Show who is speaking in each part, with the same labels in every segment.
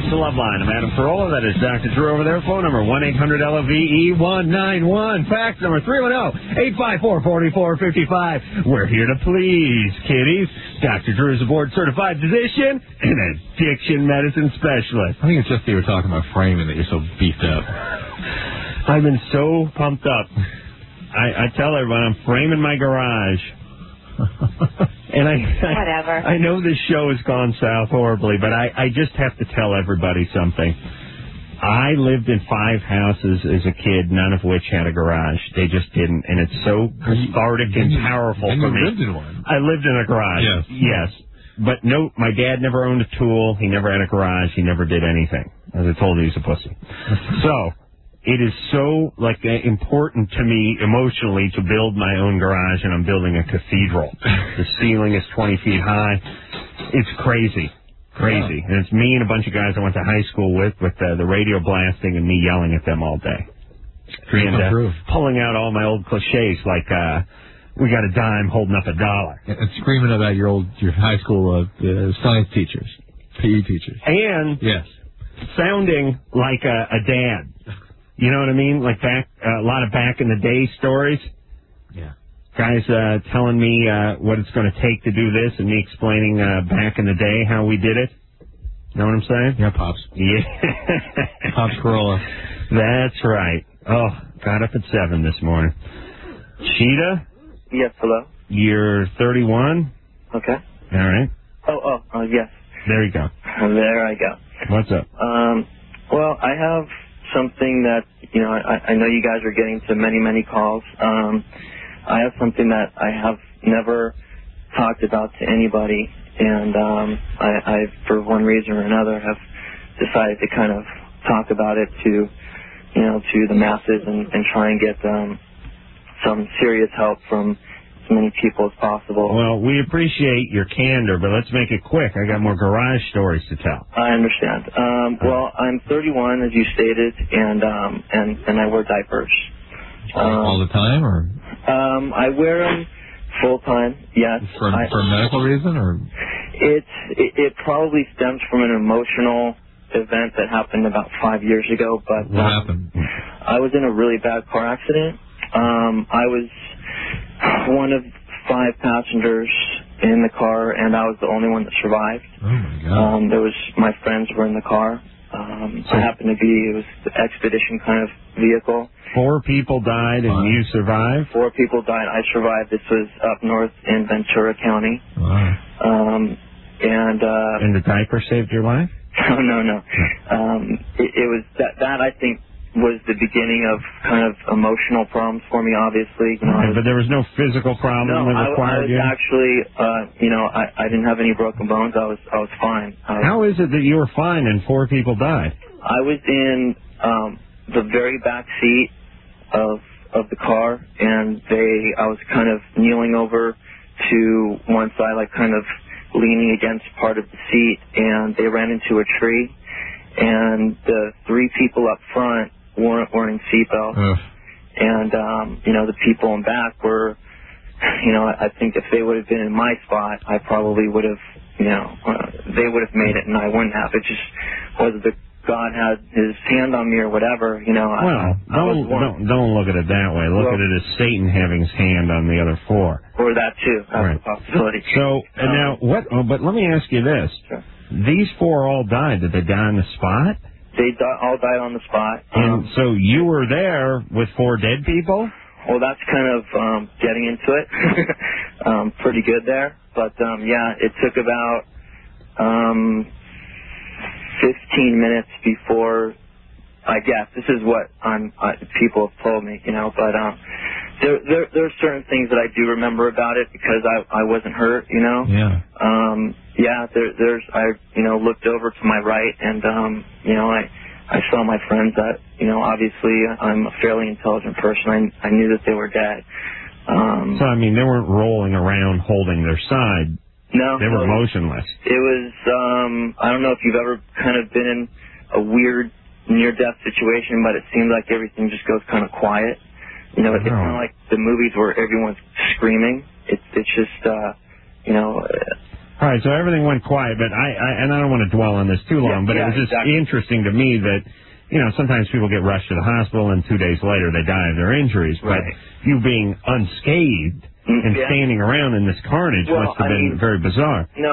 Speaker 1: It's the Love Line. I'm Adam Carolla. That is Dr. Drew over there. Phone number 1-800-LOVE-191. Fax number 310-854-4455. We're here to please, kiddies. Dr. Drew is a board-certified physician and addiction medicine specialist.
Speaker 2: I think it's just that you were talking about framing that you're so beefed up.
Speaker 1: I've been so pumped up. I tell everyone I'm framing my garage. And
Speaker 3: whatever.
Speaker 1: I know this show has gone south horribly, but I just have to tell everybody something. I lived in 5 houses as a kid, none of which had a garage. They just didn't, and it's so cathartic and powerful for me.
Speaker 2: You lived in one.
Speaker 1: I lived in a garage. Yes. But no, my dad never owned a tool. He never had a garage. He never did anything. As I told you, he's a pussy. So it is so important to me emotionally to build my own garage, and I'm building a cathedral. The ceiling is 20 feet high. It's crazy. Crazy. Yeah. And it's me and a bunch of guys I went to high school with the radio blasting and me yelling at them all day. And pulling out all my old cliches like, we got a dime holding up $1.
Speaker 2: And screaming about your high school science teachers, PE teachers.
Speaker 1: And sounding like a dad. You know what I mean? Like a lot of back in the day stories.
Speaker 2: Yeah.
Speaker 1: Guys telling me what it's going to take to do this, and me explaining back in the day how we did it. Know what I'm saying?
Speaker 2: Yeah, Pops.
Speaker 1: Yeah.
Speaker 2: Pops Carolla.
Speaker 1: That's right. Oh, got up at 7 this morning. Cheetah?
Speaker 4: Yes, hello?
Speaker 1: You're 31?
Speaker 4: Okay.
Speaker 1: All right.
Speaker 4: Oh, yes.
Speaker 1: There you go.
Speaker 4: There I go.
Speaker 1: What's up?
Speaker 4: Well, I have something that, I know you guys are getting to many, many calls. I have something that I have never talked about to anybody, and I, for one reason or another, have decided to kind of talk about it to the masses and try and get some serious help from as many people as possible.
Speaker 1: Well, we appreciate your candor, but let's make it quick. I got more garage stories to tell.
Speaker 4: I understand. Well, I'm 31, as you stated, and I wear diapers.
Speaker 2: All the time, or?
Speaker 4: I wear them full time. Yes.
Speaker 2: For a medical reason, or?
Speaker 4: It probably stems from an emotional event that happened about 5 years ago. But
Speaker 2: what happened?
Speaker 4: I was in a really bad car accident. I was one of 5 passengers in the car, and I was the only one that survived.
Speaker 2: Oh my God!
Speaker 4: My friends were in the car. I happened to be, it was the Expedition kind of vehicle.
Speaker 1: 4 people died and you survived?
Speaker 4: 4 people died. I survived. This was up north in Ventura County.
Speaker 2: Wow.
Speaker 1: And the diaper saved your life?
Speaker 4: No. It was that I think was the beginning of kind of emotional problems for me, obviously.
Speaker 1: But there was no physical problem that required you?
Speaker 4: Actually, I didn't have any broken bones. I was fine.
Speaker 1: How is it that you were fine and 4 people died?
Speaker 4: I was in the very back seat of the car, and I was kind of kneeling over to one side, like kind of leaning against part of the seat, and they ran into a tree, and the 3 people up front weren't wearing seatbelts. And the people in back were, I think if they would have been in my spot, I probably would have, they would have made it and I wouldn't have. It just was that God had his hand on me or whatever,
Speaker 1: Well, don't look at it that way. Look at it as Satan having his hand on the other 4.
Speaker 4: Or that too. That's a possibility.
Speaker 1: So, now, but let me ask you this.
Speaker 4: Sure.
Speaker 1: These 4 all died. Did they die on the spot?
Speaker 4: They all died on the spot.
Speaker 1: And so you were there with 4 dead people?
Speaker 4: Well, that's kind of getting into it. Pretty good there. But, it took about 15 minutes before, I guess. This is what people have told me, but there are certain things that I do remember about it because I wasn't hurt,
Speaker 1: Yeah.
Speaker 4: I looked over to my right and, I saw my friends that, obviously I'm a fairly intelligent person. I knew that they were dead.
Speaker 1: So, they weren't rolling around holding their side.
Speaker 4: No.
Speaker 1: They were motionless.
Speaker 4: It was, I don't know if you've ever kind of been in a weird near-death situation, but it seemed like everything just goes kind of quiet. It's kind of like the movies where everyone's screaming. It's just,
Speaker 1: All right, so everything went quiet, but I don't want to dwell on this too long, but it was just interesting to me that, you know, sometimes people get rushed to the hospital and 2 days later they die of their injuries, but you being unscathed and standing around in this carnage must have been very bizarre.
Speaker 4: No,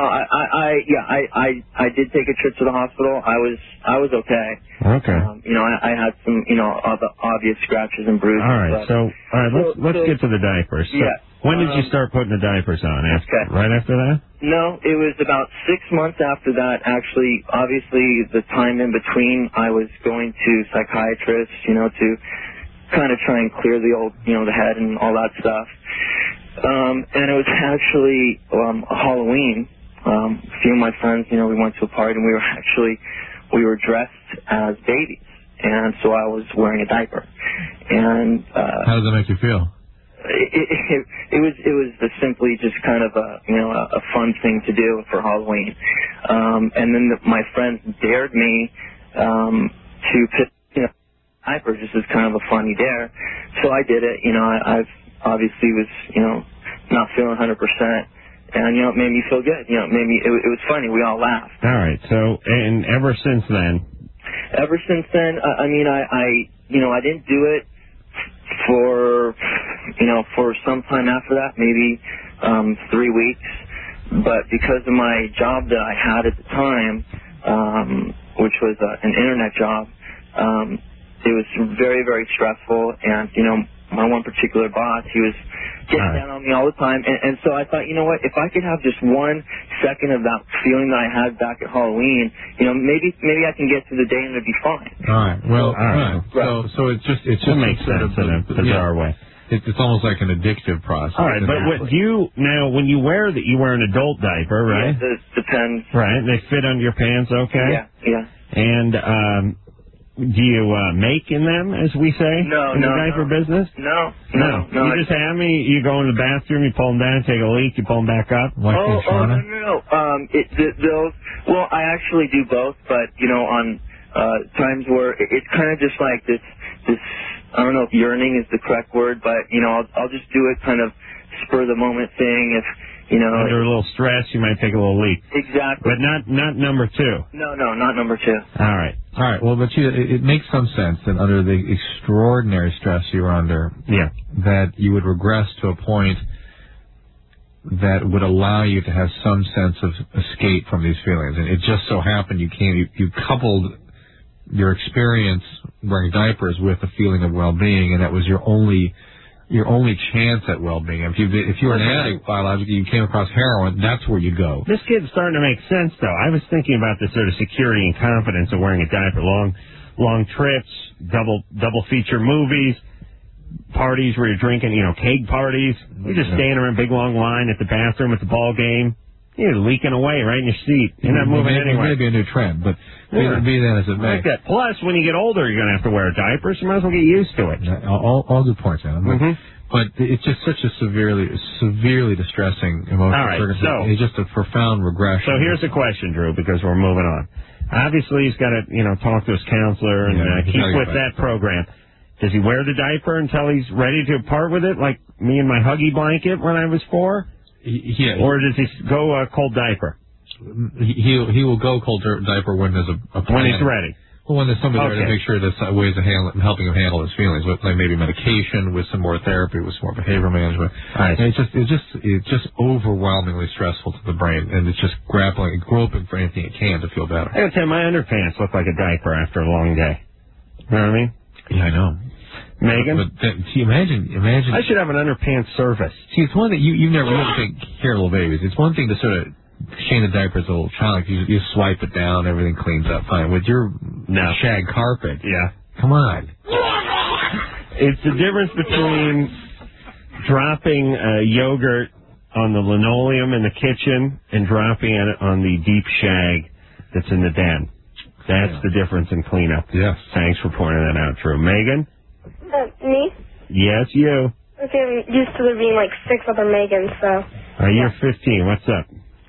Speaker 4: I did take a trip to the hospital. I was okay.
Speaker 1: Okay.
Speaker 4: You know, I had some, you know, obvious scratches and bruises.
Speaker 1: All right, let's get to the diapers. So when did you start putting the diapers on? Right after that?
Speaker 4: No, it was about 6 months after that. Actually, obviously, the time in between, I was going to psychiatrists, you know, to kind of try and clear the old, you know, the head and all that stuff. And it was actually Halloween. A few of my friends, you know, we went to a party and we were dressed as babies, and so I was wearing a diaper. And
Speaker 2: how does that make you feel?
Speaker 4: It was simply just kind of a fun thing to do for Halloween. And then my friends dared me to put, you know, diaper just as kind of a funny dare. So I did it. You know, I've obviously was, you know, not feeling 100%. And, you know, it made me feel good. You know, it was funny. We all laughed.
Speaker 1: All right. So, and ever since then?
Speaker 4: Ever since then, I mean, I didn't do it for some time after that, maybe 3 weeks. But because of my job that I had at the time, which was an internet job, it was very, very stressful. And, you know, my one particular boss, he was getting down on me all the time. And so I thought, you know what, if I could have just 1 second of that feeling that I had back at Halloween, you know, maybe I can get through the day and it'd be fine.
Speaker 2: All right. Well, So it just
Speaker 1: makes sense in a bizarre way.
Speaker 2: It's almost like an addictive process.
Speaker 1: All right, but when you wear an adult diaper, right?
Speaker 4: Yeah, it depends.
Speaker 1: Right, they fit under your pants, okay?
Speaker 4: Yeah.
Speaker 1: And do you make in them, as we say, in the diaper business?
Speaker 4: No.
Speaker 1: You just have me. You go in the bathroom, you pull them down, take a leak, you pull them back up.
Speaker 4: No. Well, I actually do both, but you know, on times where it's kind of just like this. I don't know if yearning is the correct word, but you know, I'll just do it kind of spur of the moment thing. If you know,
Speaker 1: under a little stress, you might take a little leak.
Speaker 4: Exactly.
Speaker 1: But not number 2.
Speaker 4: No, not number 2.
Speaker 1: All right.
Speaker 2: Well, but it makes some sense that under the extraordinary stress you were under, that you would regress to a point that would allow you to have some sense of escape from these feelings. And it just so happened you coupled your experience wearing diapers with a feeling of well-being, and that was your only chance at well-being. If you were an addict biologically, you came across heroin, that's where you go.
Speaker 1: This kid's starting to make sense, though. I was thinking about the sort of security and confidence of wearing a diaper. Long trips, double feature movies, parties where you're drinking, you know, keg parties. You're just standing around a big long line at the bathroom at the ball game. You're leaking away right in your seat. You're not moving anywhere.
Speaker 2: It may be a new trend, but be that as it may.
Speaker 1: Like that. Plus, when you get older, you're going to have to wear a diaper, so you might as well get used to it.
Speaker 2: All good points, Adam. But it's just such a severely distressing emotional circumstance. It's just a profound regression.
Speaker 1: So here's the question, Drew, because we're moving on. Obviously, he's got to, you know, talk to his counselor and keep with that program. Does he wear the diaper until he's ready to part with it, like me and my Huggy blanket when I was 4?
Speaker 2: Yeah.
Speaker 1: Or does he go cold diaper?
Speaker 2: He will go cold diaper when there's a plan.
Speaker 1: When he's ready.
Speaker 2: Well, when there's somebody there to make sure there's ways of helping him handle his feelings, with like maybe medication, with some more therapy, with some more behavior management.
Speaker 1: Right.
Speaker 2: And it's just overwhelmingly stressful to the brain, and it's just groping for anything it can to feel better.
Speaker 1: I gotta tell you, my underpants look like a diaper after a long day. You know what I mean?
Speaker 2: Yeah, I know.
Speaker 1: Megan?
Speaker 2: But imagine.
Speaker 1: I should have an underpants service.
Speaker 2: See, it's one that you never take care of little babies. It's one thing to sort of change the diaper as a little child. You swipe it down, everything cleans up fine. With your shag carpet, come on.
Speaker 1: It's the difference between dropping yogurt on the linoleum in the kitchen and dropping it on the deep shag that's in the den. That's the difference in cleanup.
Speaker 2: Yes.
Speaker 1: Thanks for pointing that out, Drew. Megan?
Speaker 3: Me?
Speaker 1: Yes, you.
Speaker 3: Okay, I'm used to there being like 6 other Megans, so.
Speaker 1: You're 15. What's up?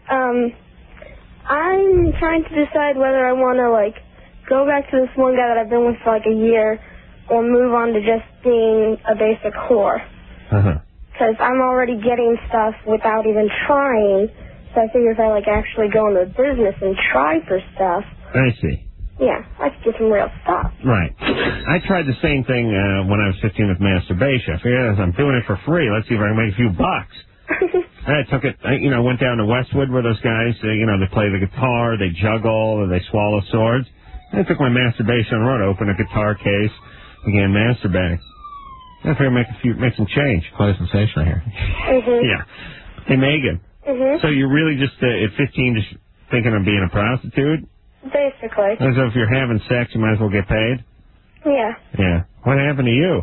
Speaker 3: I'm trying to decide whether I want to, like, go back to this one guy that I've been with for like a year or move on to just being a basic whore. Because I'm already getting stuff without even trying, So I figure if I, like, actually go into business and try for stuff...
Speaker 1: I see.
Speaker 3: Yeah, I could get some real stuff.
Speaker 1: Right. I tried the same thing when I was 15 with masturbation. I figured I'm doing it for free. Let's see if I can make a few bucks. I took it, went down to Westwood where those guys, they play the guitar, they juggle, they swallow swords. I took my masturbation on the road, opened a guitar case, began masturbating. I figured make some change.
Speaker 2: Quite a sensation here.
Speaker 1: Yeah. Hey, Megan. So you're really just, at 15, just thinking of being a prostitute?
Speaker 3: Basically.
Speaker 1: As if you're having sex, you might as well get paid?
Speaker 3: Yeah.
Speaker 1: Yeah. What happened to you?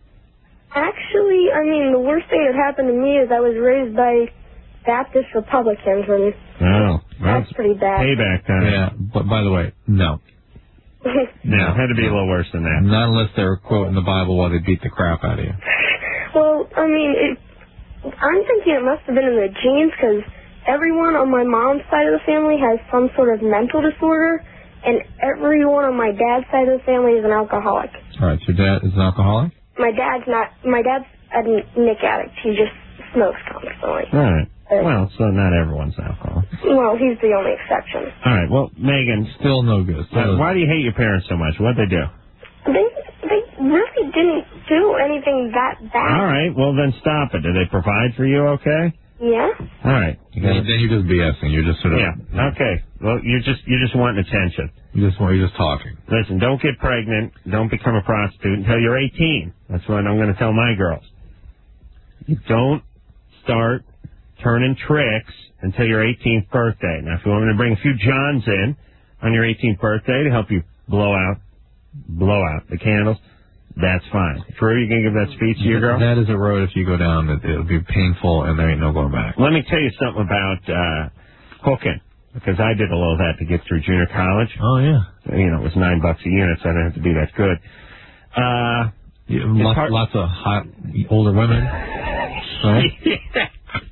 Speaker 3: Actually, I mean, the worst thing that happened to me is I was raised by Baptist Republicans, and that's pretty bad.
Speaker 1: Payback time.
Speaker 2: Yeah, but by the way, no.
Speaker 1: No, it had to be a little worse than that.
Speaker 2: Not unless they were quoting the Bible while they beat the crap out of you.
Speaker 3: Well, I mean, I'm thinking it must have been in the genes, because everyone on my mom's side of the family has some sort of mental disorder, and everyone on my dad's side of the family is an alcoholic.
Speaker 2: All right, so your dad is an alcoholic?
Speaker 3: My dad's a Nick addict. He just smokes constantly.
Speaker 1: All right. Well, so not everyone's alcoholic.
Speaker 3: Well, he's the only exception.
Speaker 1: All right. Well, Megan.
Speaker 2: Still no good.
Speaker 1: Why do you hate your parents so much? What'd they do?
Speaker 3: They really didn't do anything that bad.
Speaker 1: All right. Well, then stop it. Did they provide for you okay?
Speaker 3: Yeah.
Speaker 1: All right.
Speaker 2: Then you're just BSing. You're just sort of...
Speaker 1: Yeah. Okay. Well, you're just wanting attention.
Speaker 2: You're just talking.
Speaker 1: Listen, don't get pregnant. Don't become a prostitute until you're 18. That's what I'm going to tell my girls. You don't start turning tricks until your 18th birthday. Now, if you want me to bring a few Johns in on your 18th birthday to help you blow out the candles, that's fine. Drew, you going to give that speech to your girl?
Speaker 2: That is a road, if you go down, it'll be painful, and there ain't no going back.
Speaker 1: Let me tell you something about hooking, because I did a little of that to get through junior college.
Speaker 2: Oh, yeah.
Speaker 1: It was $9 a unit, so I didn't have to be that good.
Speaker 2: Lots of hot older women. Right?
Speaker 1: Yeah.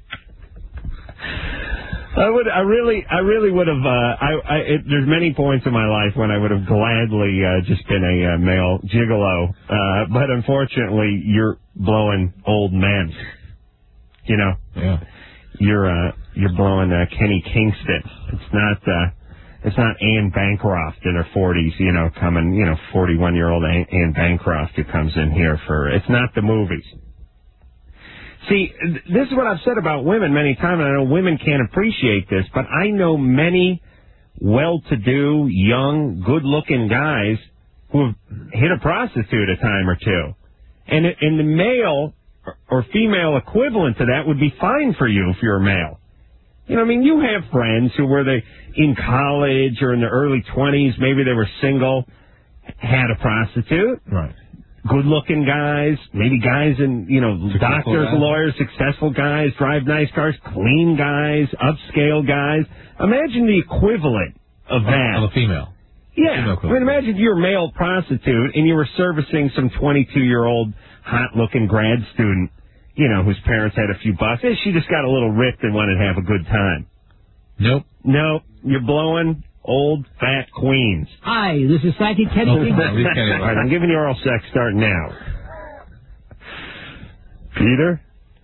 Speaker 1: I really would have. There's many points in my life when I would have gladly just been a male gigolo, but unfortunately, you're blowing old men.
Speaker 2: Yeah.
Speaker 1: You're blowing Kenny Kingston. It's not Anne Bancroft in her 40s. Coming 41-year-old Anne Bancroft who comes in here for. It's not the movies. See, this is what I've said about women many times, and I know women can't appreciate this, but I know many well-to-do, young, good-looking guys who have hit a prostitute a time or two. And the male or female equivalent to that would be fine for you if you're a male. You have friends who were in college or in their early 20s, maybe they were single, had a prostitute.
Speaker 2: Right.
Speaker 1: Good-looking guys, maybe guys in, doctors, lawyers, successful guys, drive nice cars, clean guys, upscale guys. Imagine the equivalent of that.
Speaker 2: Of a female.
Speaker 1: Yeah. Imagine if you're a male prostitute and you were servicing some 22-year-old hot-looking grad student, whose parents had a few bucks. She just got a little ripped and wanted to have a good time. Nope. You're blowing old, fat queens.
Speaker 5: Hi, this is Psychic Kenny.
Speaker 1: All right, I'm giving you oral sex starting now. Peter?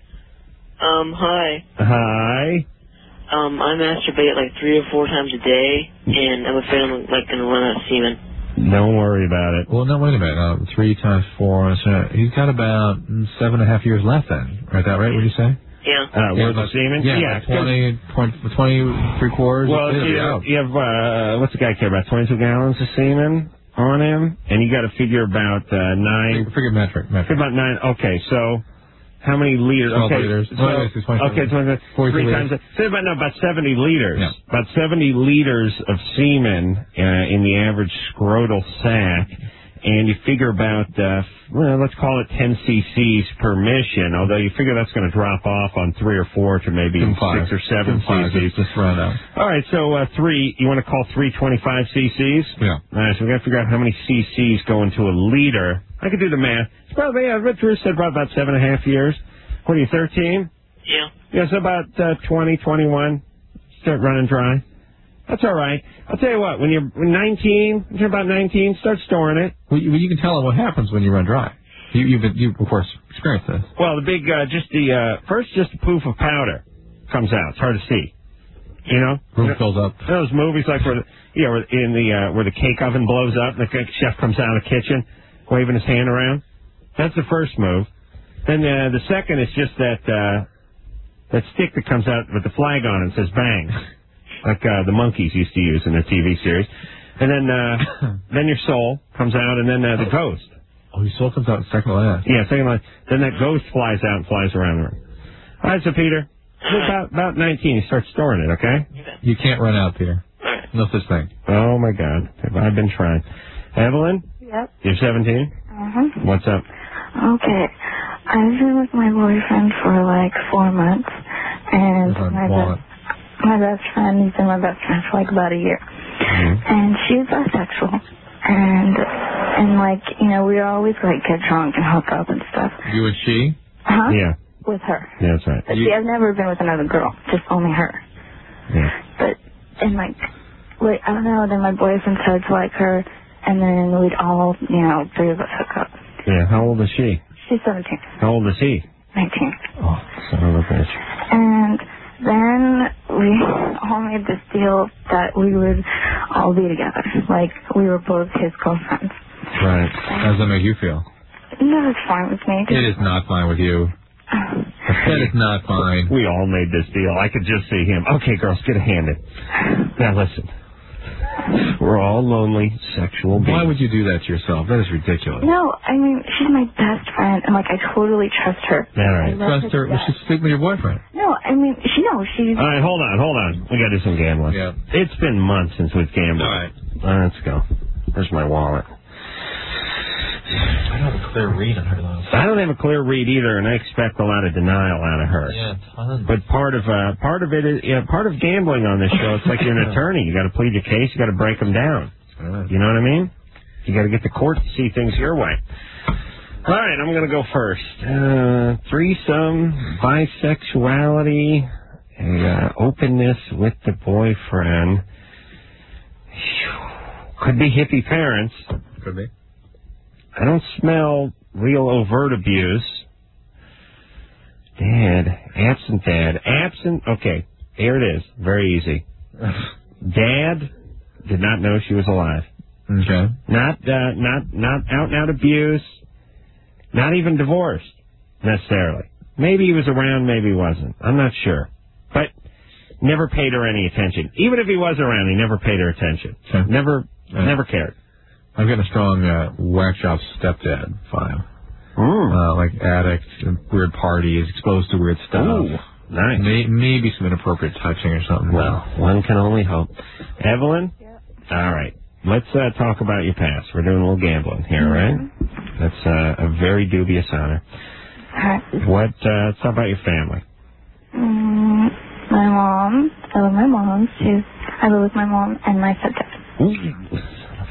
Speaker 6: Hi.
Speaker 1: Hi.
Speaker 6: I masturbate like 3 or 4 times a day, and I'm afraid I'm going to run out of semen.
Speaker 1: Don't worry about it.
Speaker 2: Well, no, wait a minute. 3 times 4, so he's got about 7.5 years left then. Is that right, would you say?
Speaker 6: Yeah.
Speaker 1: Worth of semen?
Speaker 2: Yeah, 23 quarters.
Speaker 1: Well, you have, what's the guy care about, 22 gallons of semen on him? And you got to figure about 9.
Speaker 2: Figure metric.
Speaker 1: Figure about 9. Okay, so how many liters?
Speaker 2: 12 liters.
Speaker 1: Okay, 3 times. Say about 70 liters.
Speaker 2: Yeah.
Speaker 1: About 70 liters of semen in the average scrotal sac. And you figure about, let's call it 10 cc's per mission, although you figure that's going to drop off on 3 or 4 to maybe 6 or 7 cc's.
Speaker 2: Just round out.
Speaker 1: All right, so 3, you want to call 3 25 cc's?
Speaker 2: Yeah.
Speaker 1: All right, so we got to figure out how many cc's go into a liter. I could do the math. It's probably, Drew said about 7.5 years. What are you, 13?
Speaker 6: Yeah.
Speaker 1: Yeah, so about 20, 21, start running dry. That's all right. I'll tell you what, when you're 19, when you're about 19, start storing it.
Speaker 2: Well, you can tell what happens when you run dry. You've of course, experienced this.
Speaker 1: Well, the big, first just a poof of powder comes out. It's hard to see. You know?
Speaker 2: Room fills up.
Speaker 1: Those movies like where the cake oven blows up and the chef comes out of the kitchen waving his hand around. That's the first move. Then the second is just that stick that comes out with the flag on it and says bang, like the monkeys used to use in their TV series. And then your soul comes out, and then the ghost.
Speaker 2: Oh, your soul comes out second to last.
Speaker 1: Yeah, second to last. Then that ghost flies out and flies around the room. All right, so Peter, about 19, you start storing it, okay?
Speaker 2: You can't run out, Peter. No such thing.
Speaker 1: Oh, my God. I've been trying. Evelyn?
Speaker 5: Yep.
Speaker 1: You're 17?
Speaker 5: Uh-huh.
Speaker 1: What's up?
Speaker 5: Okay. I've been with my boyfriend for like 4 months, and my best friend, he's been my best friend for like about a year. And she's bisexual, and like, you know, we always like get drunk and hook up and stuff.
Speaker 2: You and she?
Speaker 5: Huh?
Speaker 1: Yeah.
Speaker 5: With her.
Speaker 1: Yeah, that's right.
Speaker 5: But see, I've never been with another girl, just only her.
Speaker 1: Yeah.
Speaker 5: But, and like, wait, I don't know, then my boyfriend started to like her, and then we'd all, you know, 3 of us hook up.
Speaker 1: Yeah, how old is she?
Speaker 5: She's 17.
Speaker 1: How old is he?
Speaker 5: 19.
Speaker 1: Oh, son of a bitch.
Speaker 5: And then we all made this deal that we would all be together. Like, we were both his girlfriends.
Speaker 1: Right.
Speaker 2: How does that make you feel?
Speaker 5: No, it's fine with me.
Speaker 2: It is not fine with you. That is not fine.
Speaker 1: We all made this deal. I could just see him. Okay, girls, get a hand in. Now, listen. We're all lonely, sexual beings.
Speaker 2: Why would you do that to yourself? That is ridiculous.
Speaker 5: No, I mean, she's my best friend, and, like, I totally trust her.
Speaker 1: All right.
Speaker 2: Trust her? You should sleep with your boyfriend.
Speaker 5: No, I mean, she's...
Speaker 1: All right, hold on. We got to do some gambling.
Speaker 2: Yeah.
Speaker 1: It's been months since we've gambled.
Speaker 2: All right.
Speaker 1: Let's go. Where's my wallet?
Speaker 2: I don't have a clear read on her, though.
Speaker 1: I don't have a clear read either, and I expect a lot of denial out of her.
Speaker 2: Yeah, tons.
Speaker 1: But part of it is part of gambling on this show. It's like you're an attorney. You got to plead your case. You got to break them down.
Speaker 2: Right.
Speaker 1: You know what I mean? You got to get the court to see things your way. All right, I'm going to go first. Threesome, bisexuality, openness with the boyfriend. Could be hippie parents.
Speaker 2: Could be.
Speaker 1: I don't smell real overt abuse. Absent dad. Okay, here it is. Very easy. Dad did not know she was alive.
Speaker 2: Okay.
Speaker 1: Not out and out abuse. Not even divorced, necessarily. Maybe he was around, maybe he wasn't. I'm not sure. But never paid her any attention. Even if he was around, he never paid her attention.
Speaker 2: Okay.
Speaker 1: Never cared.
Speaker 2: I've got a strong whack shop stepdad file. Like addict, weird parties, exposed to weird stuff.
Speaker 1: Ooh, nice.
Speaker 2: Maybe some inappropriate touching or something.
Speaker 1: Well, one can only hope. Evelyn?
Speaker 5: Yep.
Speaker 1: All right. Let's talk about your past. We're doing a little gambling here, right? That's a very dubious honor. Let's talk about your family.
Speaker 5: My mom. I love my mom. I live with my mom and my stepdad.
Speaker 1: Ooh.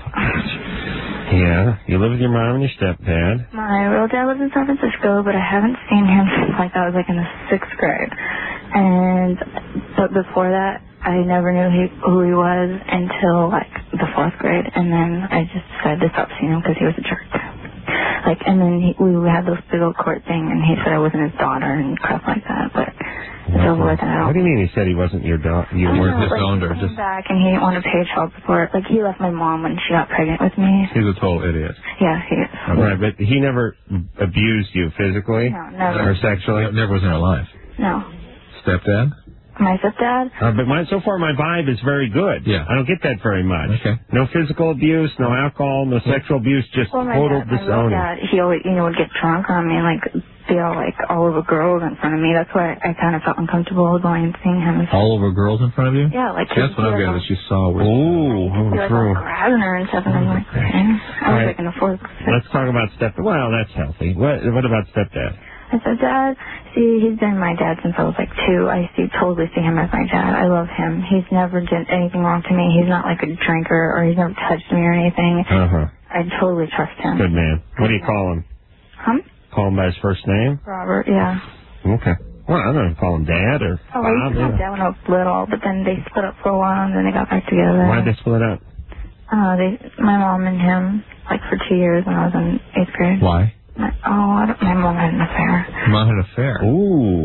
Speaker 1: Yeah, you live with your mom and your stepdad.
Speaker 5: My real dad lives in San Francisco, but I haven't seen him since I was in the 6th grade. But before that, I never knew who he was until the 4th grade, and then I just decided to stop seeing him because he was a jerk. And then we had this big old court thing, and he said I wasn't his daughter and crap like that, but it's over with now.
Speaker 1: What do you mean he said he wasn't your daughter? You weren't his owner?
Speaker 5: He came back and he didn't want to pay child support. He left my mom when she got pregnant with me.
Speaker 2: He's a total idiot.
Speaker 5: Yeah, he is.
Speaker 1: Right, but he never abused you physically?
Speaker 5: No, never.
Speaker 1: Or sexually?
Speaker 2: Never was in her life.
Speaker 5: No.
Speaker 2: Stepdad?
Speaker 5: My stepdad?
Speaker 1: But so far my vibe is very good.
Speaker 2: Yeah.
Speaker 1: I don't get that very much.
Speaker 2: Okay.
Speaker 1: No physical abuse, no alcohol, no sexual abuse, just total disowning.
Speaker 5: My dad, he always, would get drunk on me, be all over girls in front of me. That's why I kind of felt uncomfortable going and seeing him.
Speaker 2: All over girls in front of you?
Speaker 5: Yeah,
Speaker 2: That's what I've got that you saw.
Speaker 1: Ooh, true.
Speaker 5: Grabbing her and stuff, and I'm like, okay. I was in the 4th grade.
Speaker 1: Let's talk about stepdad. Well, that's healthy. What about stepdad?
Speaker 5: My stepdad, he's been my dad since I was 2. I totally see him as my dad. I love him. He's never done anything wrong to me. He's not a drinker, or he's never touched me or anything. I totally trust him.
Speaker 1: Good man. What do you call him? Call him by his first name?
Speaker 5: Robert, yeah.
Speaker 1: Okay. Well, I don't know, call him Dad or Bob.
Speaker 5: I used to call Dad when I was little, but then they split up for a while, and then they got back together.
Speaker 1: Why'd they split up?
Speaker 5: My mom and him, for 2 years when I was in 8th grade.
Speaker 2: Why?
Speaker 5: My mom had an affair.
Speaker 2: Mom had an affair?
Speaker 1: Ooh.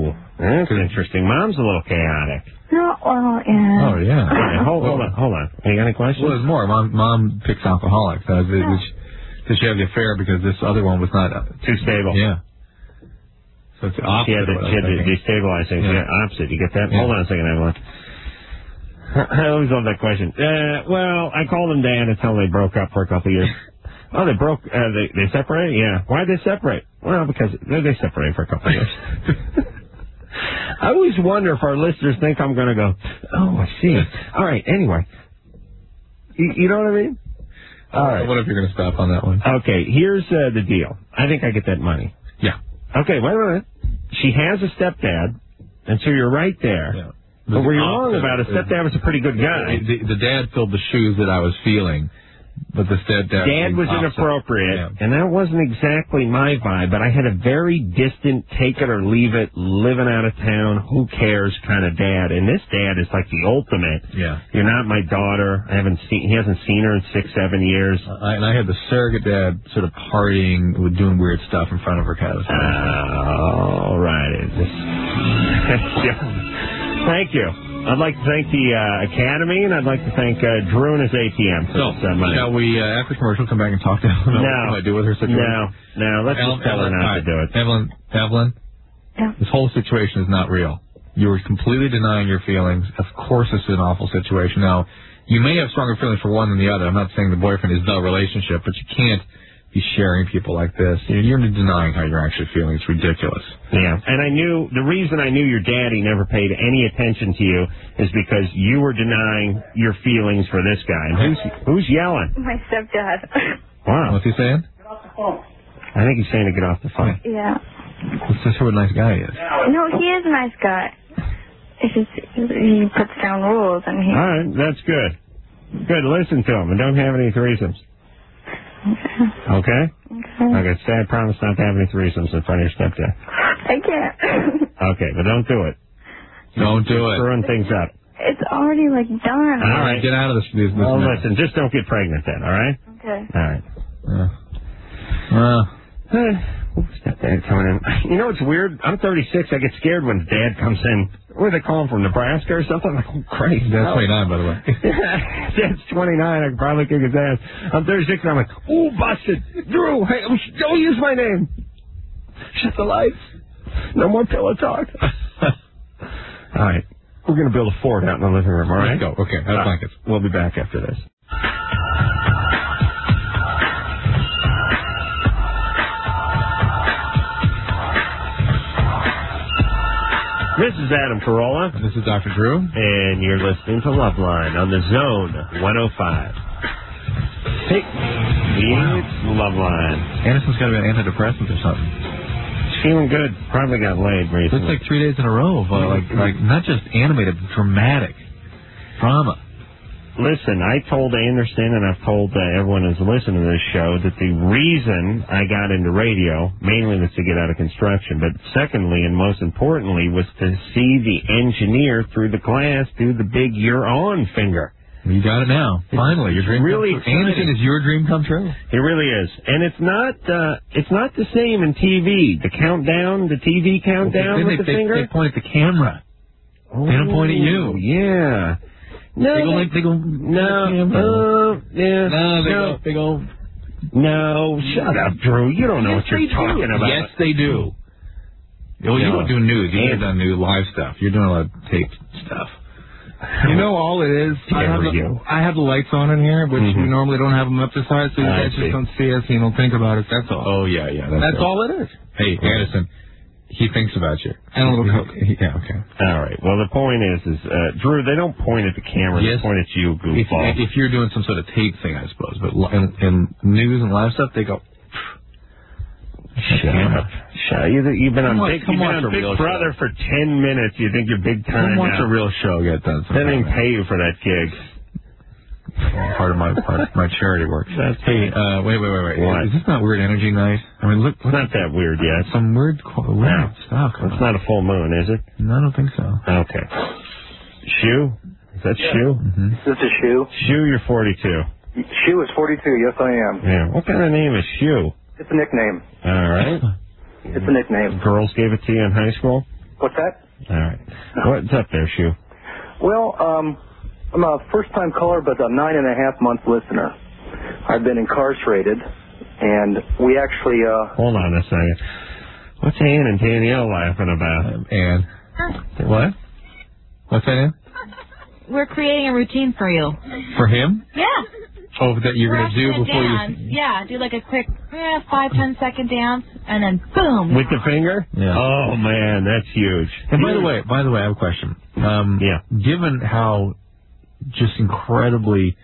Speaker 1: That's interesting. Mom's a little chaotic.
Speaker 5: No, well, yeah.
Speaker 2: Oh, yeah.
Speaker 1: Okay, hold on. You got any questions?
Speaker 2: Well, there's more. Mom picks alcoholics. Did she have the affair because this other one was not
Speaker 1: too stable?
Speaker 2: Yeah. So it's the opposite.
Speaker 1: She had to destabilize things. Yeah, opposite. You get that? Yeah. Hold on a second, Evelyn. I always love that question. Well, I called them Dad until they broke up for a couple of years. Oh, they broke. They separated? Yeah. Why'd they separate? Well, because they separated for a couple of years. I always wonder if our listeners think I'm going to go, oh, I see. All right, anyway. You know what I mean? All right.
Speaker 2: What if you're going to stop on that one?
Speaker 1: Okay, here's the deal. I think I get that money.
Speaker 2: Yeah.
Speaker 1: Okay, wait a minute. She has a stepdad, and so you're right there. Yeah. But were you wrong about it? Stepdad was a pretty good guy.
Speaker 2: The dad filled the shoes that I was feeling. But the
Speaker 1: Dad was inappropriate, and that wasn't exactly my vibe, but I had a very distant, take it or leave it, living out of town, who cares kind of dad. And this dad is like the ultimate.
Speaker 2: Yeah.
Speaker 1: You're not my daughter. He hasn't seen her in 6-7 years.
Speaker 2: And I had the surrogate dad sort of partying, doing weird stuff in front of her cows.
Speaker 1: All right. Thank you. I'd like to thank the Academy, and I'd like to thank Drew and his ATM for this money.
Speaker 2: Shall we, after commercial, come back and talk to Evelyn? What I do with her situation?
Speaker 1: No. Let's just tell her not to do it.
Speaker 2: Evelyn?
Speaker 5: Yeah.
Speaker 2: This whole situation is not real. You were completely denying your feelings. Of course this is an awful situation. Now, you may have stronger feelings for one than the other. I'm not saying the boyfriend is the relationship, but you can't be sharing people like this. You're denying how you're actually feeling. It's ridiculous.
Speaker 1: Yeah, and the reason I knew your daddy never paid any attention to you is because you were denying your feelings for this guy. And who's yelling?
Speaker 5: My stepdad.
Speaker 1: Wow.
Speaker 2: What's he saying?
Speaker 7: Get off the phone.
Speaker 1: I think he's saying to get off the phone.
Speaker 5: Yeah.
Speaker 2: Let's just see what a nice guy is.
Speaker 5: No, he is a nice guy. It's just he puts down rules and he...
Speaker 1: All right, that's good. Good, listen to him and don't have any threesomes. Okay? Okay, say I promise not to have any threesomes in front of your stepdad.
Speaker 5: I can't.
Speaker 1: Okay, but don't do it.
Speaker 2: Don't do it.
Speaker 1: Screwing things up.
Speaker 5: It's already, done.
Speaker 1: All right.
Speaker 2: Get out of this.
Speaker 1: Well, listen, just don't get pregnant then, all right?
Speaker 5: Okay.
Speaker 1: All right. Stepdad coming in. You know what's weird? I'm 36. I get scared when dad comes in. Where do they call him, from Nebraska or something? I'm like, oh, Christ.
Speaker 2: That's 29, by the way.
Speaker 1: Dad's 29. I could probably kick his ass. I'm 36, and I'm like, ooh, busted. Drew, hey, don't use my name. Shut the lights. No more pillow talk. All right. We're going to build a fort out in the living room, all right?
Speaker 2: Let's go. Okay, have blankets.
Speaker 1: We'll be back after this. This is Adam Carolla.
Speaker 2: This is Dr. Drew.
Speaker 1: And you're listening to Loveline on the Zone 105. Hey, it's Loveline.
Speaker 2: Anderson's got to be on antidepressants or something.
Speaker 1: She's feeling good. Probably got laid recently.
Speaker 2: It's like 3 days in a row of, like not just animated, dramatic drama.
Speaker 1: Listen, I told Anderson, and I've told everyone who's listening to this show, that the reason I got into radio, mainly was to get out of construction, but secondly, and most importantly, was to see the engineer through the glass do the big "you're on" finger.
Speaker 2: You got it now. Finally, your dream
Speaker 1: really
Speaker 2: come true. Anderson, is your dream come true?
Speaker 1: It really is. And it's not the same in TV. The countdown, the TV countdown with the finger.
Speaker 2: They point at the camera.
Speaker 1: Oh,
Speaker 2: they don't point at you.
Speaker 1: Yeah. No,
Speaker 2: they go.
Speaker 1: No, shut up, Drew. You don't know what you're talking about.
Speaker 2: Yes, they do. Well, you don't do news. You haven't done new live stuff. You're doing a lot of tape stuff.
Speaker 8: You know all it is? I have the lights on in here, which we normally don't have them up this high, so you guys just don't see us and you don't think about it. That's all.
Speaker 2: Oh, yeah.
Speaker 8: That's all it is.
Speaker 2: Hey, Anderson. He thinks about you.
Speaker 8: And a little coke.
Speaker 2: Yeah, okay.
Speaker 1: All right. Well, the point is Drew, they don't point at the camera. They point at you, goofball.
Speaker 2: If you're doing some sort of tape thing, I suppose. But in news and live stuff, they go...
Speaker 1: Shut up. You've been on Big Brother for 10 minutes. You think you're big time now.
Speaker 2: Watch a real show get done.
Speaker 1: They didn't even pay you for that gig.
Speaker 2: Part of my charity work. Hey, wait.
Speaker 1: What?
Speaker 2: Is this not weird energy night? I mean, look.
Speaker 1: It's not that weird yet.
Speaker 2: Some weird stuff.
Speaker 1: It's not a full moon, is it?
Speaker 2: No, I don't think so.
Speaker 1: Okay. Shu? Is that Shu?
Speaker 2: Mm-hmm.
Speaker 4: This is Shu.
Speaker 1: Shu, you're 42.
Speaker 4: Shu is 42. Yes, I am.
Speaker 1: Yeah. What kind of name is Shu?
Speaker 4: It's a nickname.
Speaker 1: All right.
Speaker 4: It's a nickname.
Speaker 1: Girls gave it to you in high school?
Speaker 4: What's that?
Speaker 1: All right. What's up there, Shu?
Speaker 7: Well, I'm a first-time caller, but a 9.5-month listener. I've been incarcerated, and we actually...
Speaker 1: Hold on a second. What's Ann and Danielle laughing about?
Speaker 2: Ann. What? What's that, Ann?
Speaker 9: We're creating a routine for you.
Speaker 2: For him?
Speaker 9: Yeah.
Speaker 2: Oh, that you're going to do before
Speaker 9: dance. Yeah, do like a quick 5-10 second dance, and then boom.
Speaker 1: With the finger?
Speaker 2: Yeah.
Speaker 1: Oh, man, that's huge.
Speaker 2: And by the way, I have a question. Given how just incredibly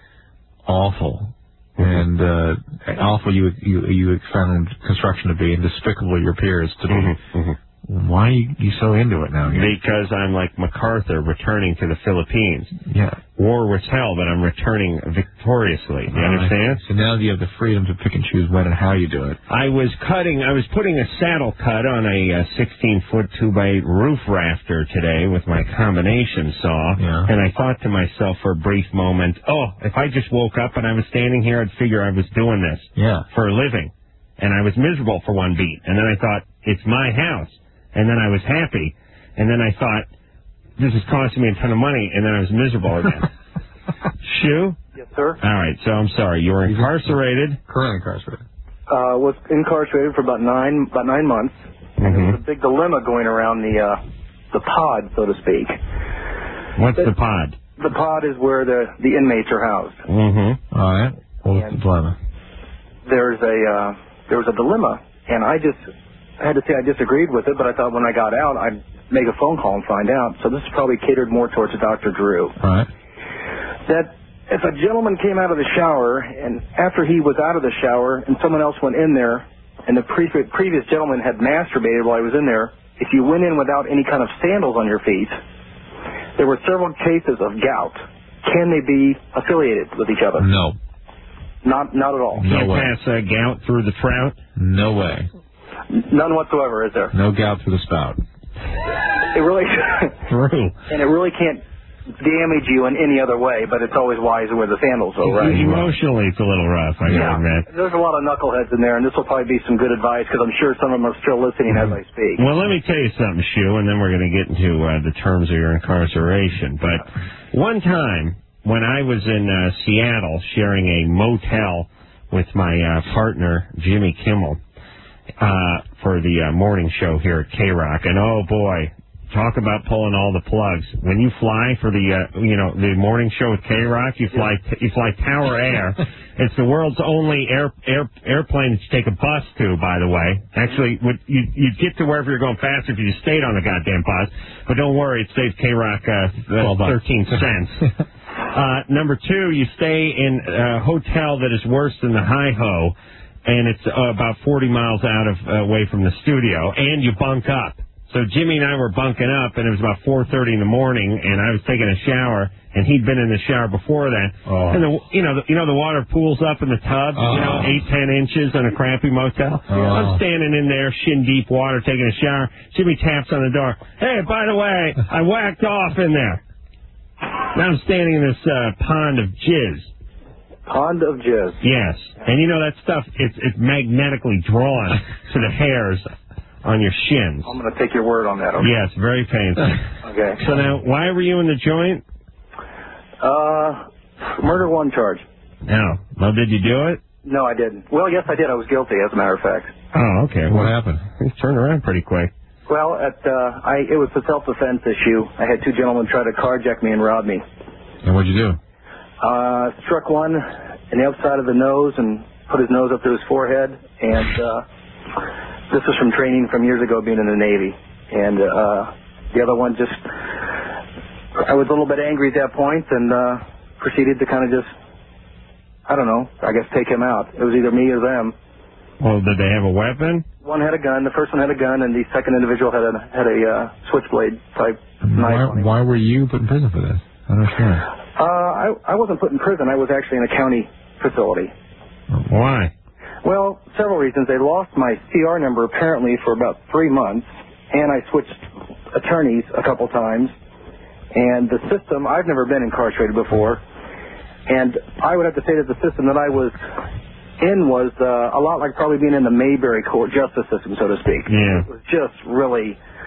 Speaker 2: awful and awful you found construction to be, and despicable your peers to be, why are you so into it now?
Speaker 1: Because I'm like MacArthur returning to the Philippines.
Speaker 2: Yeah.
Speaker 1: War was hell, but I'm returning victoriously. You understand?
Speaker 2: So now you have the freedom to pick and choose when and how you do it.
Speaker 1: I was putting a saddle cut on a 16-foot 2x8 roof rafter today with my combination saw, and I thought to myself for a brief moment, if I just woke up and I was standing here, I'd figure I was doing this for a living. And I was miserable for one beat. And then I thought, it's my house. And then I was happy. And then I thought, this is costing me a ton of money. And then I was miserable again. Shu?
Speaker 7: Yes, sir.
Speaker 1: All right, so I'm sorry. You were incarcerated?
Speaker 2: Currently incarcerated.
Speaker 7: Was incarcerated for about nine months. And there was a big dilemma going around the pod, so to speak.
Speaker 1: What's the pod?
Speaker 7: The pod is where the inmates are housed.
Speaker 2: All right. What's the dilemma?
Speaker 7: There was a dilemma, and I had to say I disagreed with it, but I thought when I got out, I'd make a phone call and find out. So this is probably catered more towards Dr. Drew.
Speaker 2: All right.
Speaker 7: That if a gentleman came out of the shower, and after he was out of the shower and someone else went in there, and the previous gentleman had masturbated while he was in there, if you went in without any kind of sandals on your feet, there were several cases of gout. Can they be affiliated with each other?
Speaker 2: No.
Speaker 7: Not at all.
Speaker 1: No way. Pass gout through the trout?
Speaker 2: No way.
Speaker 7: None whatsoever, is there?
Speaker 2: No gout through the spout.
Speaker 7: It really...
Speaker 1: True.
Speaker 7: And it really can't damage you in any other way, but it's always wise to wear the sandals, though, right?
Speaker 1: Emotionally, it's a little rough, I gotta admit.
Speaker 7: There's a lot of knuckleheads in there, and this will probably be some good advice, because I'm sure some of them are still listening as I speak.
Speaker 1: Well, let me tell you something, Shu, and then we're going to get into the terms of your incarceration. But one time, when I was in Seattle sharing a motel with my partner, Jimmy Kimmel, for the morning show here at K-Rock, and oh boy, talk about pulling all the plugs. When you fly for the morning show with K-Rock, you fly Tower Air. It's the world's only airplane that you take a bus to, by the way. Actually, you'd get to wherever you're going faster if you stayed on the goddamn bus. But don't worry, it saves K-Rock 13 cents. Number two, you stay in a hotel that is worse than the Hi-Ho, and it's about 40 miles away from the studio, and you bunk up. So Jimmy and I were bunking up, and it was about 4:30 in the morning, and I was taking a shower, and he'd been in the shower before that. And the water pools up in the tub, 8-10 inches in a crappy motel. I'm standing in there, shin deep water, taking a shower. Jimmy taps on the door. Hey, by the way, I whacked off in there. Now I'm standing in this pond of jizz.
Speaker 7: Pond of jizz.
Speaker 1: Yes, and that stuff, it's magnetically drawn to the hairs on your shins.
Speaker 7: I'm going to take your word on that. Okay?
Speaker 1: Yes, very painful.
Speaker 7: Okay.
Speaker 1: So now, why were you in the joint?
Speaker 7: Murder one charge.
Speaker 1: No. Well, did you do it?
Speaker 7: No, I didn't. Well, yes, I did. I was guilty, as a matter of fact.
Speaker 1: Oh, okay.
Speaker 2: What happened?
Speaker 1: You turned around pretty quick.
Speaker 7: Well, it was a self-defense issue. I had two gentlemen try to carjack me and rob me.
Speaker 2: And what'd you do?
Speaker 7: Struck one in the upside of the nose and put his nose up to his forehead. And this was from training from years ago being in the Navy. And the other one I was a little bit angry at that point and proceeded to kind of just, I don't know, I guess take him out. It was either me or them.
Speaker 1: Well, did they have a weapon?
Speaker 7: One had a gun. The first one had a gun, and the second individual had a switchblade type knife.
Speaker 2: Why were you put in prison for this? I don't understand.
Speaker 7: I wasn't put in prison. I was actually in a county facility.
Speaker 1: Why?
Speaker 7: Well, several reasons. They lost my CR number apparently for about 3 months, and I switched attorneys a couple times. And the system, I've never been incarcerated before, and I would have to say that the system that I was in was a lot like probably being in the Mayberry court justice system, so to speak.
Speaker 1: Yeah.
Speaker 7: It was just really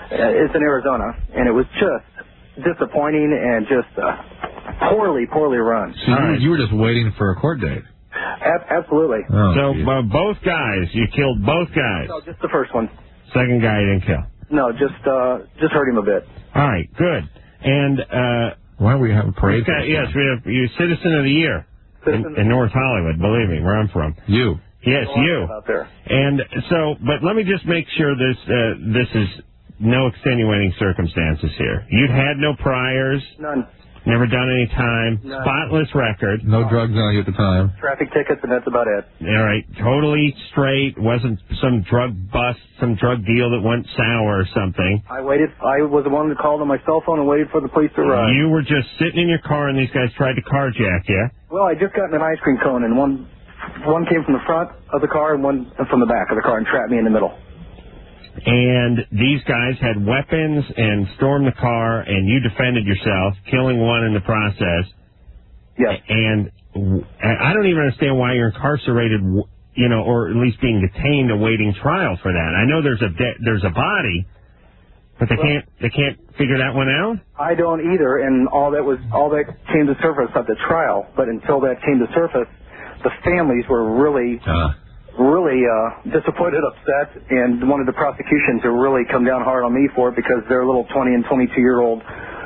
Speaker 7: It's in Arizona, and it was just disappointing and just poorly run.
Speaker 2: So you were just waiting for a court date?
Speaker 7: Absolutely.
Speaker 2: Oh,
Speaker 1: so both guys, you killed both guys?
Speaker 7: No, just the first one.
Speaker 1: Second guy you didn't kill?
Speaker 7: No, just hurt him a bit.
Speaker 1: All right, good. And
Speaker 2: why don't we have a parade?
Speaker 1: Yes, we have you Citizen of the Year in North Hollywood. Believe me, where I'm from.
Speaker 2: You.
Speaker 1: Yes, you.
Speaker 7: Out there.
Speaker 1: And so, but let me just make sure this is no extenuating circumstances here. You'd had no priors.
Speaker 7: None.
Speaker 1: Never done any time.
Speaker 7: None.
Speaker 1: Spotless record.
Speaker 2: No drugs on you at the time.
Speaker 7: Traffic tickets, and that's about it.
Speaker 1: All right. Totally straight. Wasn't some drug bust, some drug deal that went sour or something.
Speaker 7: I waited. I was the one that called on my cell phone and waited for the police to arrive.
Speaker 1: You were just sitting in your car, and these guys tried to carjack you.
Speaker 7: Well, I just got an ice cream cone, and one came from the front of the car and one from the back of the car and trapped me in the middle.
Speaker 1: And these guys had weapons and stormed the car, and you defended yourself, killing one in the process.
Speaker 7: Yes.
Speaker 1: And I don't even understand why you're incarcerated, or at least being detained awaiting trial for that. I know there's a body, but they can't figure that one out?
Speaker 7: I don't either, and all that came to surface at the trial. But until that came to surface, the families were really disappointed, upset, and wanted the prosecution to really come down hard on me for it because their little 20 and 22-year-old